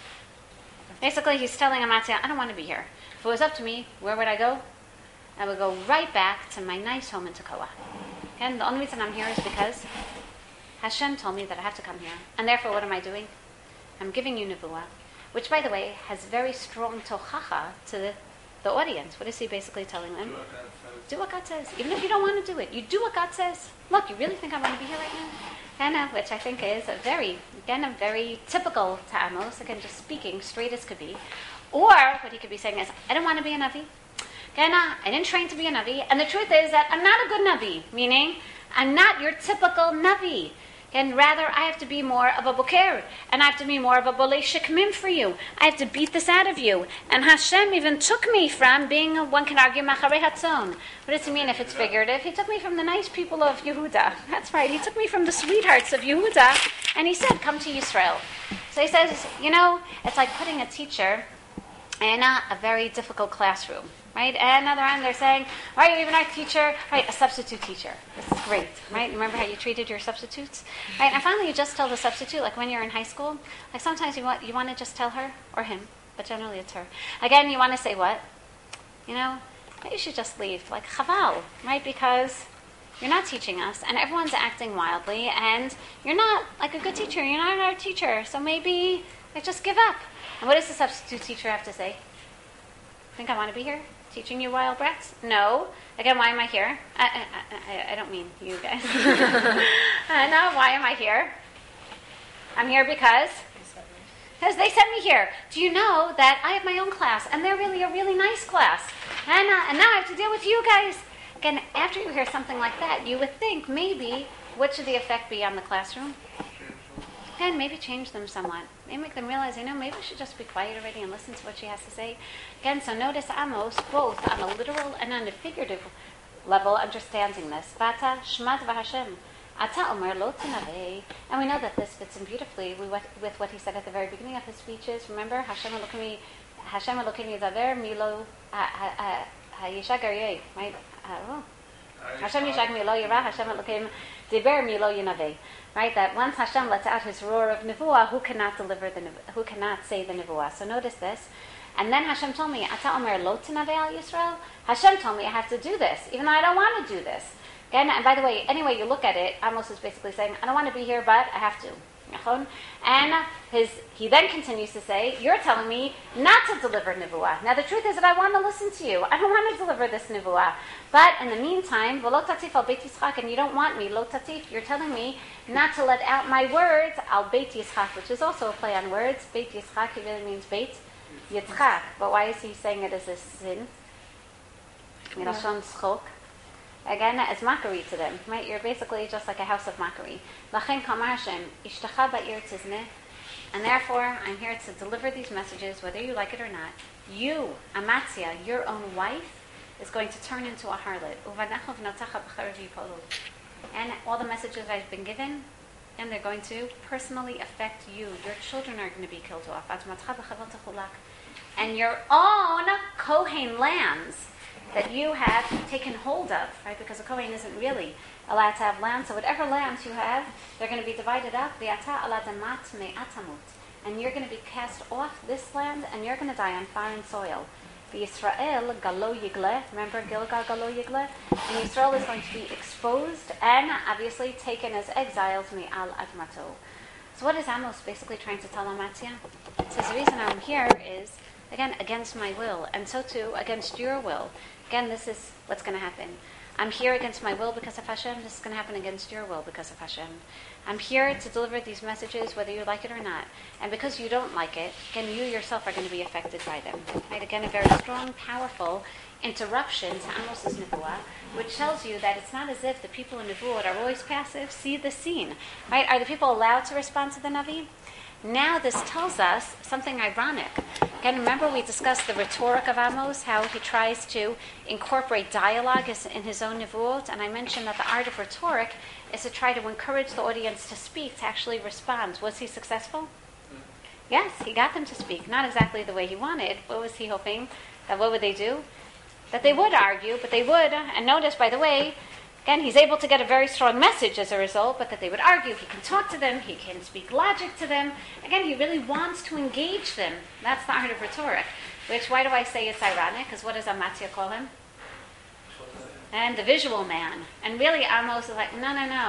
Speaker 1: basically he's telling Amatzia, I don't want to be here. If it was up to me, where would I go? I would go right back to my nice home in Tekoa. And the only reason I'm here is because Hashem told me that I have to come here. And therefore, what am I doing? I'm giving you Nevuah, which, by the way, has very strong tochacha to the audience. What is he basically telling them? Do what God says. Even if you don't want to do it, you do what God says. Look, you really think I want to be here right now? And, which I think is a very typical to Amos, again, just speaking straight as could be. Or what he could be saying is, I don't want to be a Navi. I didn't train to be a Navi, and the truth is that I'm not a good Navi, meaning I'm not your typical Navi. And rather, I have to be more of a boker, and I have to be more of a bolei shekmim for you. I have to beat this out of you. And Hashem even took me from being, one can argue, macharei hatzon. What does it mean if it's figurative? He took me from the nice people of Yehuda. That's right. He took me from the sweethearts of Yehuda, and he said, come to Yisrael. So he says, it's like putting a teacher in a very difficult classroom. Right? And another end, they're saying, why are you even our teacher? Right, a substitute teacher. This is great. Right? Remember how you treated your substitutes? Right? And finally, you just tell the substitute, like when you're in high school, like sometimes you want to just tell her or him, but generally it's her. Again, you want to say what? Maybe you should just leave. Like chaval, right? Because you're not teaching us, and everyone's acting wildly, and you're not like a good teacher. You're not our teacher, so maybe just give up. And what does the substitute teacher have to say? Think I want to be here? Teaching you wild brats? No. Again, why am I here? I don't mean you guys. No, why am I here? I'm here because they sent me here. Do you know that I have my own class, and they're really a really nice class, and now I have to deal with you guys. Again, after you hear something like that, you would think maybe, what should the effect be on the classroom? And maybe change them somewhat. Maybe make them realize, maybe we should just be quiet already and listen to what she has to say. Again, so notice Amos, both on a literal and on a figurative level, understanding this. Vata shmat v'Hashem. Ata omer lo tinavei. And we know that this fits in beautifully with what he said at the very beginning of his speeches. Remember, Hashem Elokeinu daver milo ha'yishag aryeh. Right? Hashem yishag milo yirah, Hashem Elokeinu diber milo yinavei. Right, that once Hashem lets out his roar of nevuah, who cannot say the nevuah? So notice this. And then Hashem told me, Ata omer lo tinavei al Yisrael. Hashem told me I have to do this, even though I don't want to do this. Again, and by the way, any way you look at it, Amos is basically saying, I don't want to be here, but I have to. And he then continues to say, you're telling me not to deliver nevuah. Now the truth is that I want to listen to you. I don't want to deliver this nevuah. But in the meantime, v'lo tatif al Beit Yitzchak, and you don't want me, lo tatif, you're telling me not to let out my words al Beit Yitzchak, which is also a play on words. Beit Yitzchak, it really means Beit Yitzchak. But why is he saying it as a sin? Milashon tzchok. Again, as mockery to them, right? You're basically just like a house of mockery. Lachen kamar Hashem, ishtacha ba'ir tizneh, and therefore I'm here to deliver these messages, whether you like it or not. You, Amatzia, your own wife, is going to turn into a harlot. Uvanecha v'notacha b'charev yipolu. And all the messages I've been given, and they're going to personally affect you. Your children are going to be killed off. And your own Kohen lands that you have taken hold of, right? Because a Kohen isn't really allowed to have land. So whatever lands you have, they're going to be divided up. And you're going to be cast off this land, and you're going to die on foreign soil. Yisrael galo yigle. Remember Gilgal galo yigle? And Yisrael is going to be exposed and obviously taken as exiles mi'al admato. So what is Amos basically trying to tell Amatzia? It says the reason I'm here is, again, against my will, and so too against your will. Again, this is what's going to happen. I'm here against my will because of Hashem. This is going to happen against your will because of Hashem. I'm here to deliver these messages whether you like it or not. And because you don't like it, again, you yourself are going to be affected by them. Right? Again, a very strong, powerful interruption to Amos' Nevuah, which tells you that it's not as if the people in Nevuah are always passive, see the scene. Right? Are the people allowed to respond to the Navi? Now this tells us something ironic. Again, remember we discussed the rhetoric of Amos, how he tries to incorporate dialogue in his own nevuot, and I mentioned that the art of rhetoric is to try to encourage the audience to speak, to actually respond. Was he successful? Yes, he got them to speak. Not exactly the way he wanted. What was he hoping? That what would they do? That they would argue, but they would. And notice, by the way, again, he's able to get a very strong message as a result, but that they would argue. He can talk to them. He can speak logic to them. Again, he really wants to engage them. That's the art of rhetoric. Which, why do I say it's ironic? Because what does Amatzia call him? And the visual man. And really, Amos is like, no.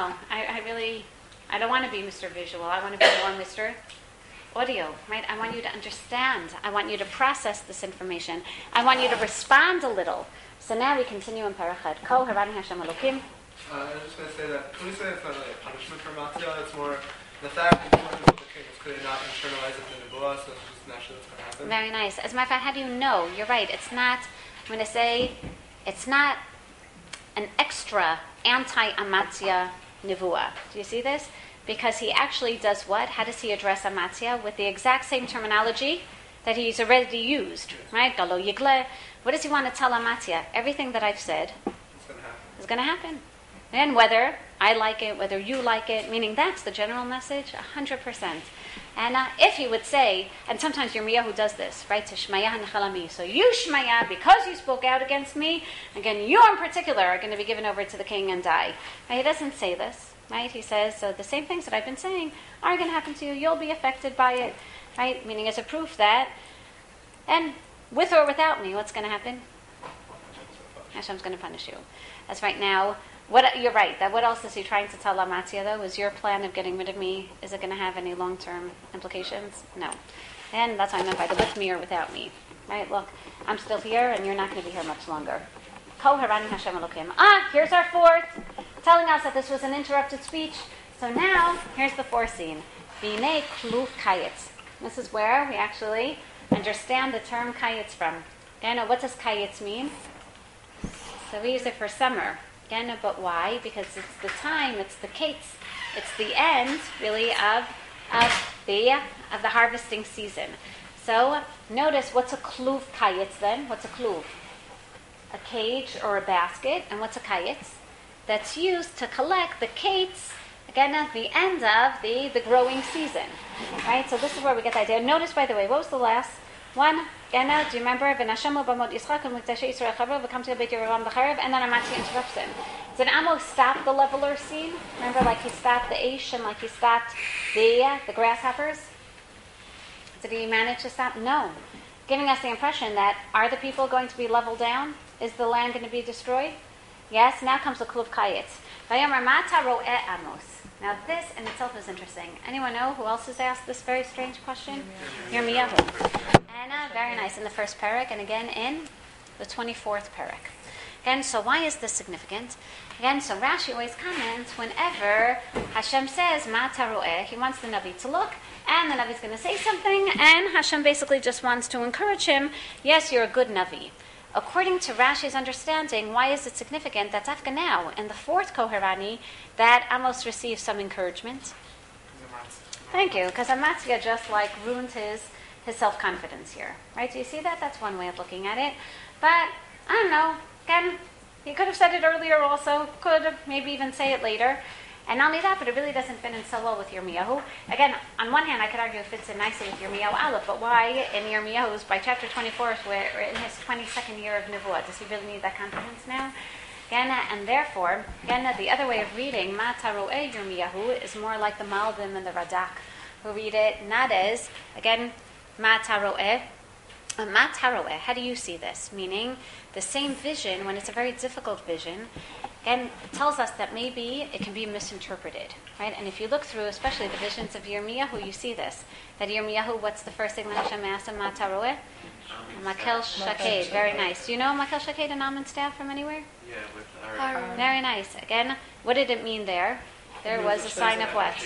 Speaker 1: I don't want to be Mr. Visual. I want to be more Mr. Audio, right? I want you to understand. I want you to process this information. I want you to respond a little. So now we continue in Parachat. Kol harani Hashem Elokim.
Speaker 3: I was just going to say that, can we say it's not really a punishment for Amatzia? It's more the fact that the king was clearly not internalize it in the Nebuah, so it's just naturally what's going to happen.
Speaker 1: Very nice. As a matter of fact, how do you know? You're right. It's not, I'm going to say, it's not an extra anti-Amatzia Nivua. Do you see this? Because he actually does what? How does he address Amatzia? With the exact same terminology that he's already used, right? Galo Yigle. What does he want to tell Amatzia? Everything that I've said is going to happen. And whether I like it, whether you like it, meaning that's the general message, 100%. And if he would say, and sometimes Yirmiyahu does this, right, to Shmaya Nechalami. So you, Shmaya, because you spoke out against me, again, you in particular are going to be given over to the king and die. Now, he doesn't say this, right? He says, so the same things that I've been saying are going to happen to you. You'll be affected by it, right? Meaning as a proof that, and with or without me, what's going to happen? Hashem's going to punish you. That's right now. You're right. That what else is he trying to tell Amatzia, though? Is your plan of getting rid of me, is it going to have any long-term implications? No. And that's what I meant by the with me or without me. Right? Look, I'm still here, and you're not going to be here much longer. Here's our fourth, telling us that this was an interrupted speech. So now, here's the fourth scene. B'nei kluf kayetz. This is where we actually understand the term kayetz from. Okay, now what does kayetz mean? So we use it for summer. Again, but why? Because it's the time, it's the kates, it's the end, really, of the harvesting season. So notice, what's a kluv kayetz then? What's a kluv? A cage or a basket. And what's a kayetz? That's used to collect the kates, again, at the end of the growing season. Right? So this is where we get the idea. Notice, by the way, what was the last one? Do you remember? And then Amatzi interrupts him. Did Amos stop the leveler scene? Remember, like he stopped the Aish and like he stopped the grasshoppers? Did he manage to stop? No. Giving us the impression that, are the people going to be leveled down? Is the land going to be destroyed? Yes. Now comes the Kluv Kayetz. Amos. Now this in itself is interesting. Anyone know who else has asked this very strange question? Yirmiyahu. And very nice in the first parak, and again in the 24th parak. Again, so why is this significant? Again, so Rashi always comments whenever Hashem says Ma taroeh, he wants the Navi to look, and the Navi's going to say something, and Hashem basically just wants to encourage him, yes, you're a good Navi. According to Rashi's understanding, why is it significant that Afka now, in the fourth Koherani, that Amos receives some encouragement? Thank you, because Amatzia just like ruined his self-confidence here. Right? Do you see that? That's one way of looking at it. But, I don't know, again, he could have said it earlier also, could have maybe even say it later. And not only that, but it really doesn't fit in so well with Yirmiyahu. Again, on one hand, I could argue it fits in nicely with Yirmiyahu Aleph, but why in Yirmiyahu's, by chapter 24, where in his 22nd year of Nevuah, does he really need that confidence now? Again, and therefore, again, the other way of reading Ma Taroeh Yirmiyahu is more like the Malbim and the Radak, who read it not as, again, Ma Taroeh. Ma Taroeh, how do you see this? Meaning, the same vision, when it's a very difficult vision, again, it tells us that maybe it can be misinterpreted, right? And if you look through, especially the visions of Yirmiyahu, you see this. That Yirmiyahu, what's the first thing that Hashem asked him? Ma Taroeh? Makel Shaked. Very nice. Do you know Makel Shaked and Almond staff from anywhere?
Speaker 2: Yeah, with our...
Speaker 1: Very nice. Again, what did it mean there? There was a sign of what?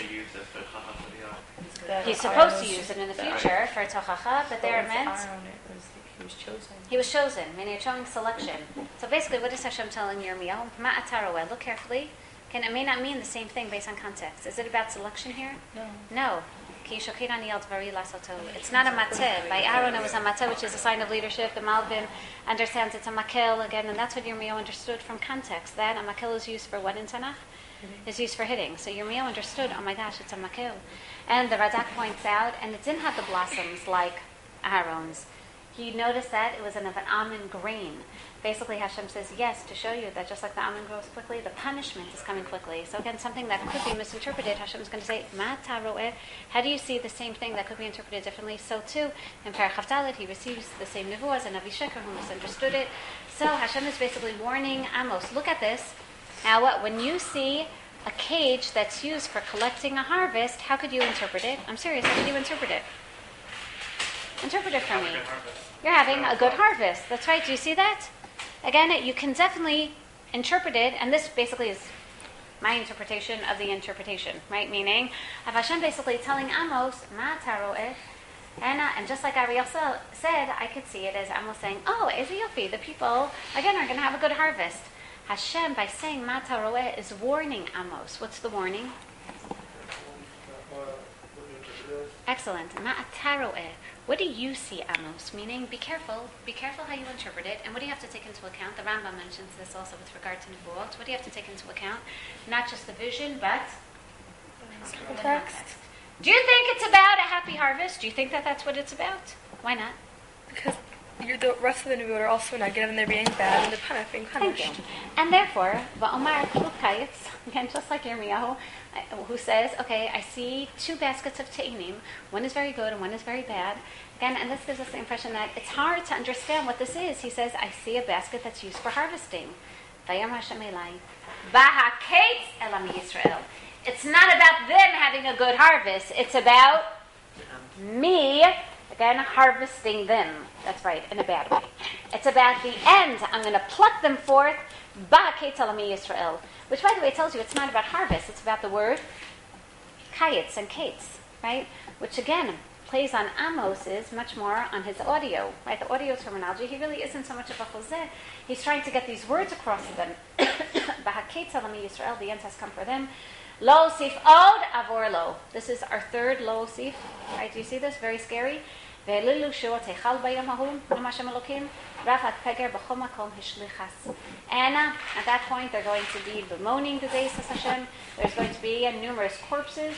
Speaker 1: He's supposed to use it in the future for Tochacha, but there it meant
Speaker 4: he was chosen.
Speaker 1: He was chosen, meaning it's showing selection. So basically, what is Hashem telling Yirmiyahu? Ma'ataroeh, look carefully. It may not mean the same thing based on context. Is it about selection here? No. It's not a mateh. By Aaron, it was a mateh, which is a sign of leadership. The Malbim understands it's a makel again, and that's what Yirmiyahu understood from context. That a makel is used for what in Tanakh? Is used for hitting. So Yirmiyahu understood, oh my gosh, it's a makel. And the Radak points out, and it didn't have the blossoms like Aaron's. He noticed that it was of an almond grain. Basically, Hashem says, yes, to show you that just like the almond grows quickly, the punishment is coming quickly. So again, something that could be misinterpreted, Hashem is going to say, Ma taroeh. How do you see the same thing that could be interpreted differently? So too, in Perach Haftalit, he receives the same nevuah as a Navi Sheker who misunderstood it. So Hashem is basically warning Amos, look at this. Now, when you see a cage that's used for collecting a harvest, how could you interpret it? I'm serious, how could you interpret it? Interpret it for me. You're having a good harvest. That's right. Do you see that? Again, you can definitely interpret it, and this basically is my interpretation of the interpretation, right? Meaning, of Hashem basically telling Amos, Ma taroeh, and just like Ariel said, I could see it as Amos saying, oh, Ezi Yofi, the people, again, are going to have a good harvest. Hashem, by saying Mata Roeh, is warning Amos. What's the warning? Excellent. Ma'ata Roeh. What do you see, Amos? Meaning, be careful how you interpret it. And what do you have to take into account? The Rambam mentions this also with regard to Nebuot. What do you have to take into account? Not just the vision, but the context. Do you think it's about a happy harvest? Do you think that that's what it's about? Why not?
Speaker 2: Because the rest of the Nebuot are also negative, and they're being bad, and they're being punished.
Speaker 1: Thank you. And therefore, Va'omar Klukayitz, again, just like Yirmiyahu, who says, okay, I see two baskets of te'inim. One is very good and one is very bad. Again, and this gives us the impression that it's hard to understand what this is. He says, I see a basket that's used for harvesting. Vayam Hashem Elai, V'haketz Elam Yisrael. It's not about them having a good harvest. It's about me, again, harvesting them. That's right, in a bad way. It's about the end. I'm going to pluck them forth. V'haketz Elam Yisrael. Which, by the way, tells you it's not about harvest. It's about the word kayetz and kates, right? Which, again, plays on Amos's much more on his audio, right? The audio terminology, he really isn't so much of a chozeh. He's trying to get these words across to them. V'haketz Elam Yisrael, the end has come for them. Lo sif od avor lo. This is our third lo sif, right? Do you see this? Very scary. And at that point, they're going to be bemoaning the days of Hashem. There's going to be numerous corpses.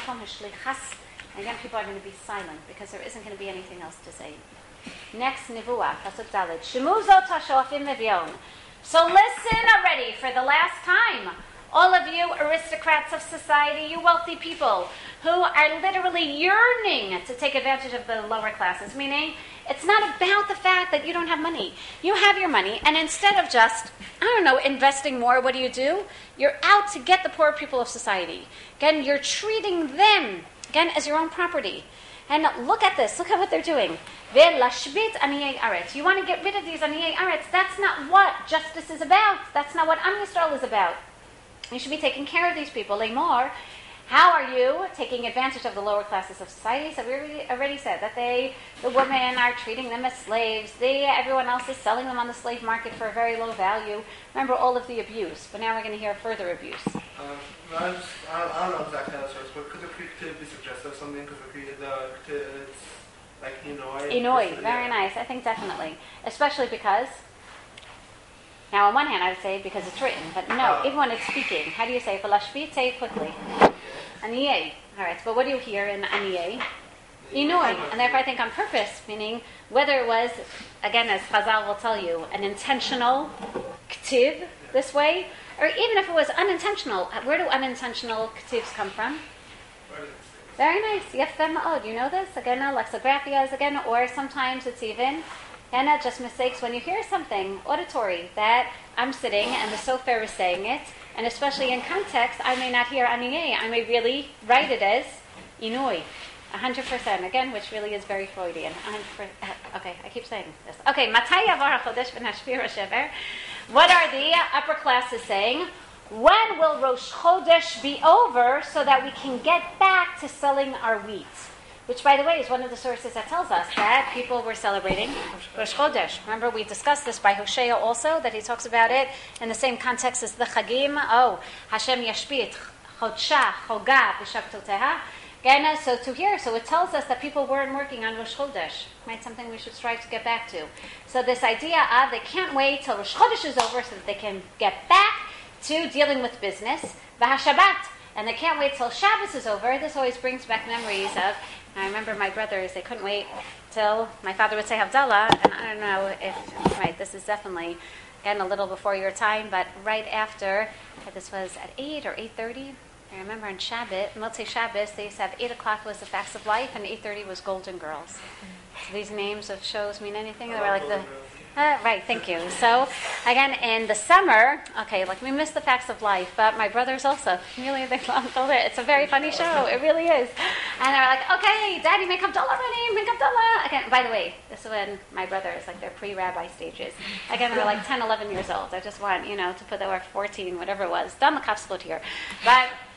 Speaker 1: And again, people are going to be silent because there isn't going to be anything else to say. Next, Nevuah, Pasuk Daled. Shemu zot hashofim levion. So listen already for the last time. All of you aristocrats of society, you wealthy people who are literally yearning to take advantage of the lower classes, meaning it's not about the fact that you don't have money. You have your money, and instead of just, investing more, what do? You're out to get the poor people of society. Again, you're treating them, again, as your own property. And look at this. Look at what they're doing. Ve'lashbit aniyei aretz. You want to get rid of these aniyei aretz. That's not what justice is about. That's not what Am Yisrael is about. You should be taking care of these people. Lemor, how are you taking advantage of the lower classes of society? So we already said that the women are treating them as slaves. Everyone else is selling them on the slave market for a very low value. Remember all of the abuse. But now we're going to hear further abuse.
Speaker 3: I don't know exactly how it starts, but could the Krieg be suggestive of something? Because it's like Inoi.
Speaker 1: Inoi, very nice. I think definitely. Especially because... Now, on one hand, I would say because it's written, but no, even when it's speaking, how do you say it? V'lashbit, say it quickly. Aniyei. All right, but what do you hear in aniyei? Inoi. And therefore, I think on purpose, meaning whether it was, again, as Chazal will tell you, an intentional ktiv this way, or even if it was unintentional. Where do unintentional ktivs come from? Very nice. Yefem ma'od. You know this? Again, lexicography is again, or sometimes it's even... And not just mistakes when you hear something auditory that I'm sitting and the sofer is saying it, and especially in context, I may not hear aniyeh. I may really write it as inoi, 100%. Again, which really is very Freudian. 100%. Okay, I keep saying this. Okay, Matai yavar hachodesh v'nashpir shever. What are the upper classes saying? When will Rosh Chodesh be over so that we can get back to selling our wheat? Which, by the way, is one of the sources that tells us that people were celebrating Rosh Chodesh. Remember, we discussed this by Hosea also, that he talks about it in the same context as the Chagim. Oh, Hashem yashpit, chodsha, choga, v'shabtoteha. Again, so it tells us that people weren't working on Rosh Chodesh, right? Something we should strive to get back to. So this idea of they can't wait till Rosh Chodesh is over so that they can get back to dealing with business, v'hashabat, and they can't wait till Shabbos is over. This always brings back memories of, I remember my brothers, they couldn't wait till my father would say Havdalah, and I don't know if, right, this is definitely, again, a little before your time, but right after, this was at 8 or 8:30, I remember on Shabbat, Motzei Shabbos, they used to have 8 o'clock was the Facts of Life, and 8:30 was Golden Girls. So these names of shows mean anything? They were like the... right, thank you. So, again, in the summer, okay, like we miss the Facts of Life, but my brothers also, really, they love it. It's a very funny show. It really is. And they were like, okay, Daddy, make Havdalah ready, make Havdalah. Again, by the way, this is when my brothers, like, they're pre-rabbi stages. Again, they're like 10, 11 years old. I just want, to put, they were 14, whatever it was. Done the kapslut here. But...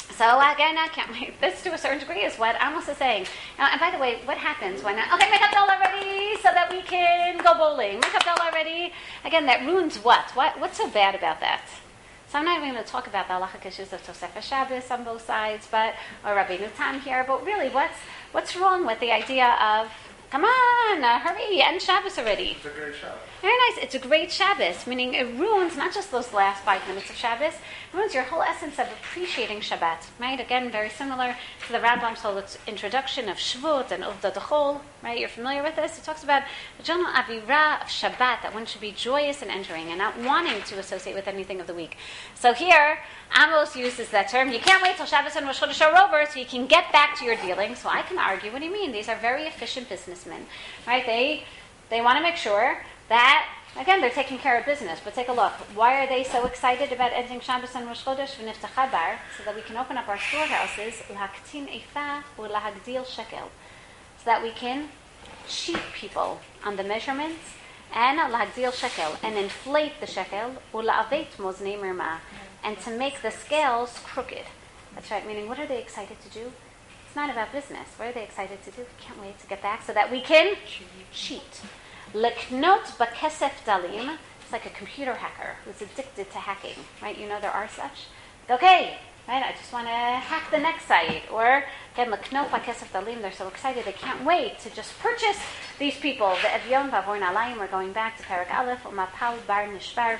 Speaker 1: So again, I can't wait. This, to a certain degree, is what Amos is saying. Now, and by the way, what happens when okay, make up doll already, so that we can go bowling. Make up doll already. Again, that ruins what? What's so bad about that? So I'm not even going to talk about the halachic issues of Tosefes Shabbos on both sides, or Rabbi Nutam here. But really, what's wrong with the idea of come on, hurry, end Shabbos already?
Speaker 3: It's a great Shabbos.
Speaker 1: Very nice. It's a great Shabbos, meaning it ruins not just those last 5 minutes of Shabbos, it ruins your whole essence of appreciating Shabbat. Right? Again, very similar to the Rambam's whole introduction of Shvut and Uvda D'Chol. Right? You're familiar with this? It talks about the general avira of Shabbat, that one should be joyous in entering and not wanting to associate with anything of the week. So here, Amos uses that term. You can't wait till Shabbos and Rosh Chodesh are over so you can get back to your dealing. So I can argue, what do you mean? These are very efficient businessmen. Right? They want to make sure that, again, they're taking care of business. But take a look. Why are they so excited about ending Shabbos and Rosh Chodesh v'niftacha bar, so that we can open up our storehouses, l'haktin efa u'lahagdil shekel, so that we can cheat people on the measurements, and l'hagdil shekel, and inflate the shekel, u'la'avet moznei mirma, and to make the scales crooked. That's right, meaning what are they excited to do? It's not about business. What are they excited to do? Can't wait to get back so that we can cheat. Leknot bakesef dalim. It's like a computer hacker who's addicted to hacking, right? You know there are such. Okay, right? I just want to hack the next site. Or again, leknot bakesef dalim. They're so excited they can't wait to just purchase these people. The Evyon v'avor nalayim. We're going back to Parak Aleph. Umapal bar nishbar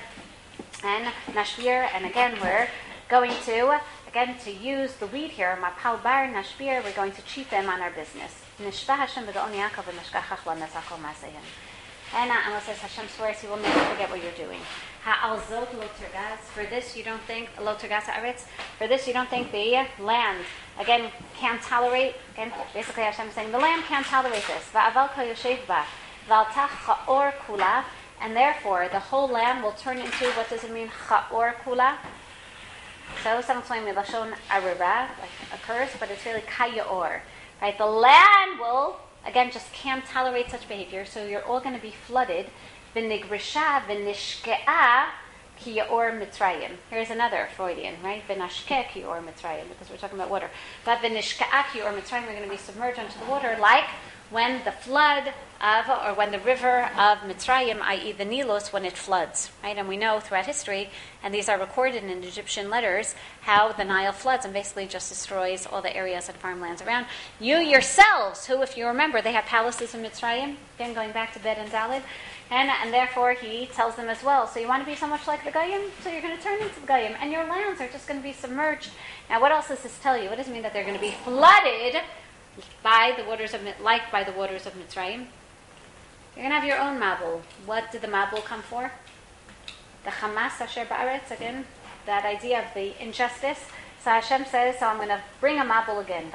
Speaker 1: and nashvir. And again, we're going to use the weed here. Mapal bar nashvir. We're going to cheat them on our business. Nishva Hashem v'gaon Yaakov v'meshkachach lanasakol masehen. And Amos says, Hashem swears he will never forget what you're doing. Ha'alzot lo tergas. For this you don't think, lo tergas ha'aretz. For this you don't think the land, again, can't tolerate. Again, basically Hashem is saying, the land can't tolerate this. Va'aval kol yoshev ba. V'altach cha'or kula. And therefore, the whole land will turn into, what does it mean, cha'or kula? So, some explain milashon arira, like a curse, but it's really kayaor. Right? The land will, again, just can't tolerate such behavior, so you're all going to be flooded. V'nigrisha v'nishke'a ki yaor mitzrayim. Here's another Freudian, right? V'nashke ki yaor mitzrayim, because we're talking about water. But v'nishke'a ki yaor mitzrayim, we're going to be submerged into the water, like when the flood of, or when the river of Mitzrayim, i.e. the Nilos, when it floods, right? And we know throughout history, and these are recorded in Egyptian letters, how the Nile floods and basically just destroys all the areas and farmlands around. You yourselves, who, if you remember, they have palaces in Mitzrayim, again going back to Bed and Daled, and therefore he tells them as well, so you want to be so much like the Goyim, so you're going to turn into the Goyim, and your lands are just going to be submerged. Now what else does this tell you? What does it mean that they're going to be flooded by the waters of Mitzrayim? You're going to have your own Mabul. What did the Mabul come for? The Hamas Asher Ba'aretz, again, that idea of the injustice. So Hashem says, so I'm going to bring a Mabul again.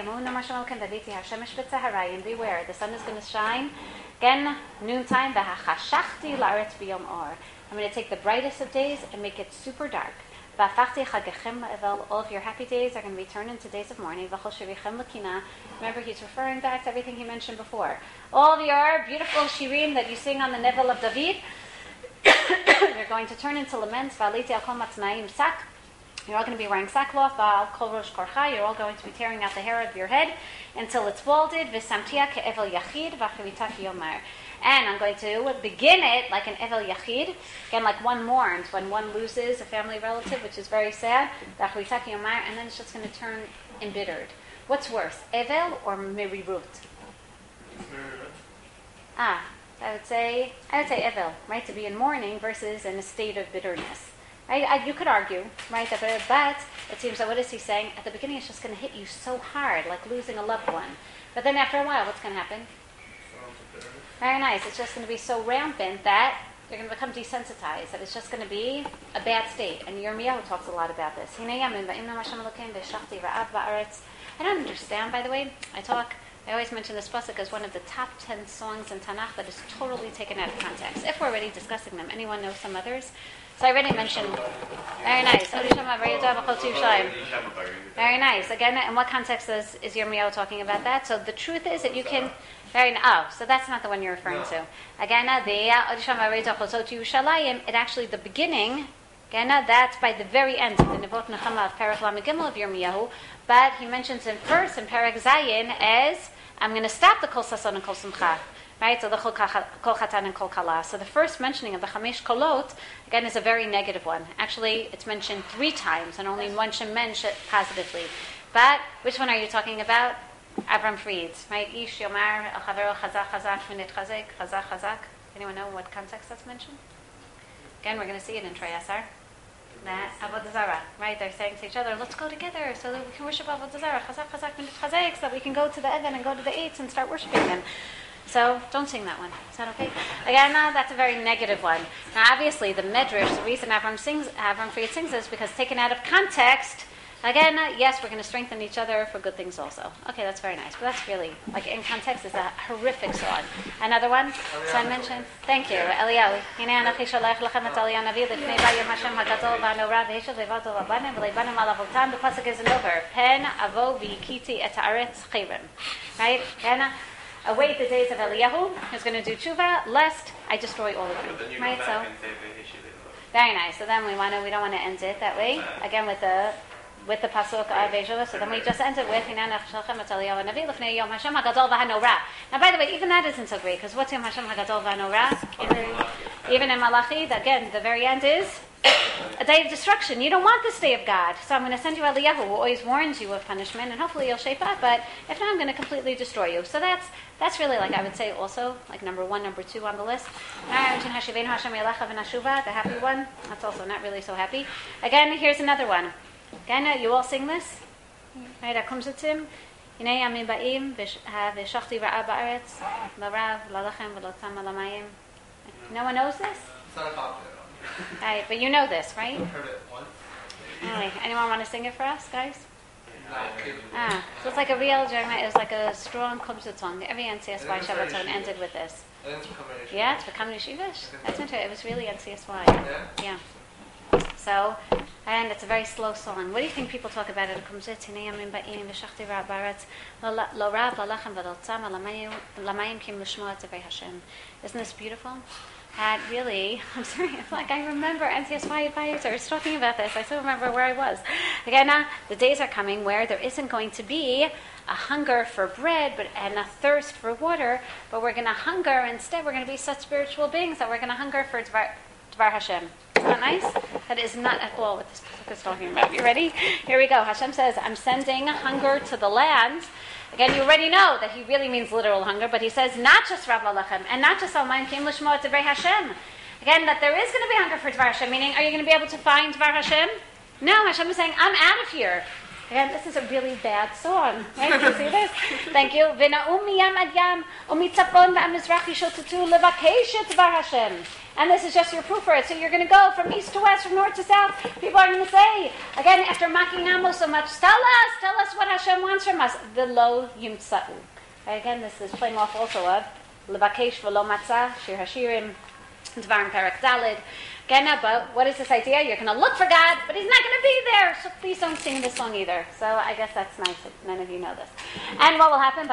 Speaker 1: Beware, the sun is going to shine. Again, noontime. I'm going to take the brightest of days and make it super dark. All of your happy days are going to be turned into days of mourning. Remember, he's referring back to everything he mentioned before. All of your beautiful shirim that you sing on the Nevel of David, they're going to turn into laments. You're all going to be wearing sackcloth. You're all going to be tearing out the hair of your head until it's balded. And I'm going to begin it like an Evel Yachid. Again, like one mourns when one loses a family relative, which is very sad. And then it's just going to turn embittered. What's worse, Evel or Merirut? I would say Evel, right? To be in mourning versus in a state of bitterness. Right? You could argue, right? But it seems that what is he saying? At the beginning, it's just going to hit you so hard, like losing a loved one. But then after a while, what's going to happen? Very nice. It's just going to be so rampant that you're going to become desensitized, that it's just going to be a bad state. And Yirmiyahu talks a lot about this. I don't understand, by the way. I always mention this pasuk as one of the top 10 songs in Tanakh that is totally taken out of context. If we're already discussing them, anyone know some others? So I already mentioned, very nice. Very nice. Again, in what context is Yirmiyahu talking about that? So the truth is that you can, so that's not the one you're referring to. Again, it actually, the beginning Again, that's by the very end of the Nevot Nechama of Perek Lamed Gimel of Yirmiyahu. But he mentions in first in Perek Zayin as I'm going to stop the Kol Sason and Kol Simcha. Right, so the Kol Chatan and Kol Kala. So the first mentioning of the Chamesh Kolot, again, is a very negative one. Actually, it's mentioned 3 times, and only one should mention it positively. But which one are you talking about? Avram Fried's, right? Ish Yomar El Chavero Chazak Chazak Shminit Chazak Chazak Chazak. Anyone know what context that's mentioned? Again, we're going to see it in Trei Asar. That Avodah Zarah, right? They're saying to each other, let's go together so that we can worship Avodah Zarah, Chazak Chazak Shminit Chazak, so that we can go to the Evan and go to the Eitz and start worshiping them. So don't sing that one. Is that okay? Again, that's a very negative one. Now, obviously, the Medrash, the reason Avram Fried sings this because taken out of context. Again, yes, we're going to strengthen each other for good things also. Okay, that's very nice. But that's really, like in context, is a horrific song. Another one? So I mentioned. Thank you. Eliyahu. Hine anachi sholach lachem et Eliyahu Navi l'fnei bayom Hashem hagadol v'hanora v'heshav levato v'banim v'leibanim alavotam. The pasuk is over. Pen avo v'yikiti et haaretz chayrim. Right? Await the days of Eliyahu, who's going to do tshuva, lest I destroy all of you. Right? So very nice. So then we don't want to end it that way. Again with the pasuk of Ejula. So then we just end it with Hashem hagadol v'hanora. Now, by the way, even that isn't so great because what's Yom Hashem hagadol v'hanora? Even in Malachi, again, the very end is a day of destruction. You don't want this day of God. So I'm going to send you Eliyahu, who always warns you of punishment, and hopefully you'll shape up. But if not, I'm going to completely destroy you. So that's really, like I would say, also like number 1, number 2 on the list. The happy one. That's also not really so happy. Again, here's another one. Again, you all sing this. Right? Akumzatim. No one knows this?
Speaker 3: It's not a popular one.
Speaker 1: Right, but you know this, right?
Speaker 3: I've heard it once.
Speaker 1: Anyway, anyone want to sing it for us, guys?
Speaker 3: No.
Speaker 1: So it's like a real Jeremiah. It was like a strong kumsut song. Every NCSY Shabbaton ended with this.
Speaker 3: I think it's become an issue.
Speaker 1: Yeah, it's become Yeshivish. That's interesting. It was really NCSY.
Speaker 3: Yeah?
Speaker 1: Yeah. So, and it's a very slow song. What do you think people talk about it? Isn't this beautiful? And really, I'm serious, like I remember NCSY advisors talking about this. I still remember where I was. Again, the days are coming where there isn't going to be a hunger for bread and a thirst for water, but we're going to hunger instead. We're going to be such spiritual beings that we're going to hunger for Dvar Hashem. Isn't that nice? That is not at all what this book is talking about. You ready? Here we go. Hashem says, I'm sending hunger to the land. Again, you already know that he really means literal hunger, but he says not just Rav Lalachem, and not just Almayim Kim Lishmo Dvar Hashem. Again, that there is going to be hunger for Dvar Hashem, meaning, are you going to be able to find Dvar Hashem? No, Hashem is saying, I'm out of here. Again, this is a really bad song. Right? Can you see this? Thank you. V'na'um miyam ad yam, u'mitzapon v'amizrach yishotutu levakesh et Dvar Hashem. And this is just your proof for it. So you're going to go from east to west, from north to south. People are going to say, again, after mocking Amos so much, tell us what Hashem wants from us. V'lo yimtza'u. Again, this is playing off also of Levakesh v'lo matzah, Shir Hashirim, Dvarim Perek Dalid. Again, but what is this idea? You're going to look for God, but He's not going to be there. So please don't sing this song either. So I guess that's nice if none of you know this. And what will happen?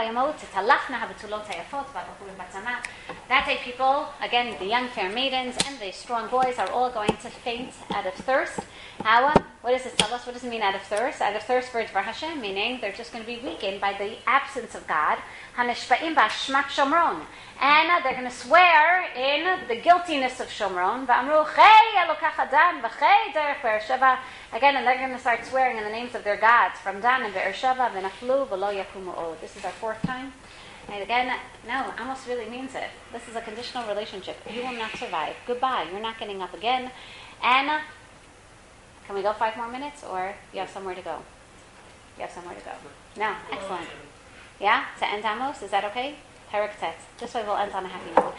Speaker 1: That day, people, again, the young fair maidens and the strong boys are all going to faint out of thirst. How? What does this tell us? What does it mean out of thirst? Out of thirst for Dvar Hashem, meaning they're just going to be weakened by the absence of God. Haneshpa'im b'ashmak Shomron. And they're going to swear in the guiltiness of Shomron. V'amru chei elokach Adan v'chei derech Be'ersheva. Again, and they're going to start swearing in the names of their gods from Dan and Be'ersheva v'naflu v'lo yakumu od. This is our 4th time. And again, no, Amos really means it. This is a conditional relationship. You will not survive. Goodbye. You're not getting up again. And can we go 5 more minutes, or you have somewhere to go? You have somewhere to go. No, excellent. Yeah, to end Amos, is that okay? Perek Tet. This way we'll end on a happy note.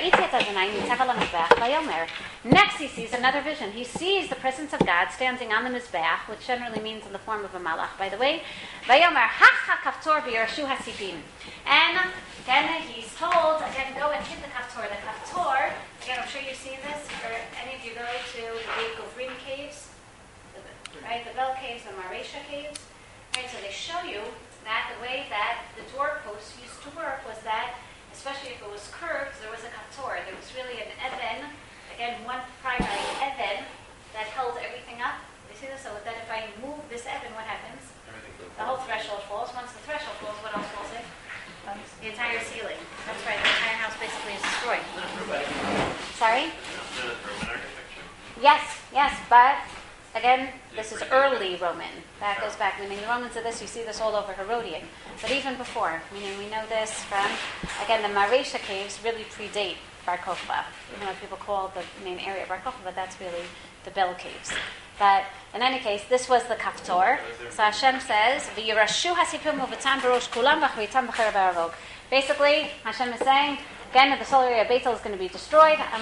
Speaker 1: Next he sees another vision. He sees the presence of God standing on the Mizbeach, which generally means in the form of a malach, by the way. And then he's told, again, go and hit the kaftor. The kaftor, again, I'm sure you've seen this, or any of you go to the big Govrim caves, right? The Bell caves, the Maresha caves, right? So they show you that the way that the doorposts used to work was that, especially if it was curved, there was a kaftor. There was really an even, again, one primary even that held see this? So that if I move this Evan, what happens? The whole threshold falls. Once the threshold falls, what else falls in? The entire ceiling. That's right. The entire house basically is destroyed. Sorry? Yes, but again, this is early Roman. That goes back, meaning the Romans of this, you see this all over Herodian. But even before, meaning we know this from, again, the Maresha caves really predate Bar Kokhba. You know what people call the main area of Bar Kokhba, but that's really the Bell Caves. But in any case, this was the Kaftor. So Hashem says, "V'yirashu hasipim u'v'tam barosh kulam v'chvitam b'cher ba'arog." Basically, Hashem is saying, again, the solar area of Beitel is going to be destroyed.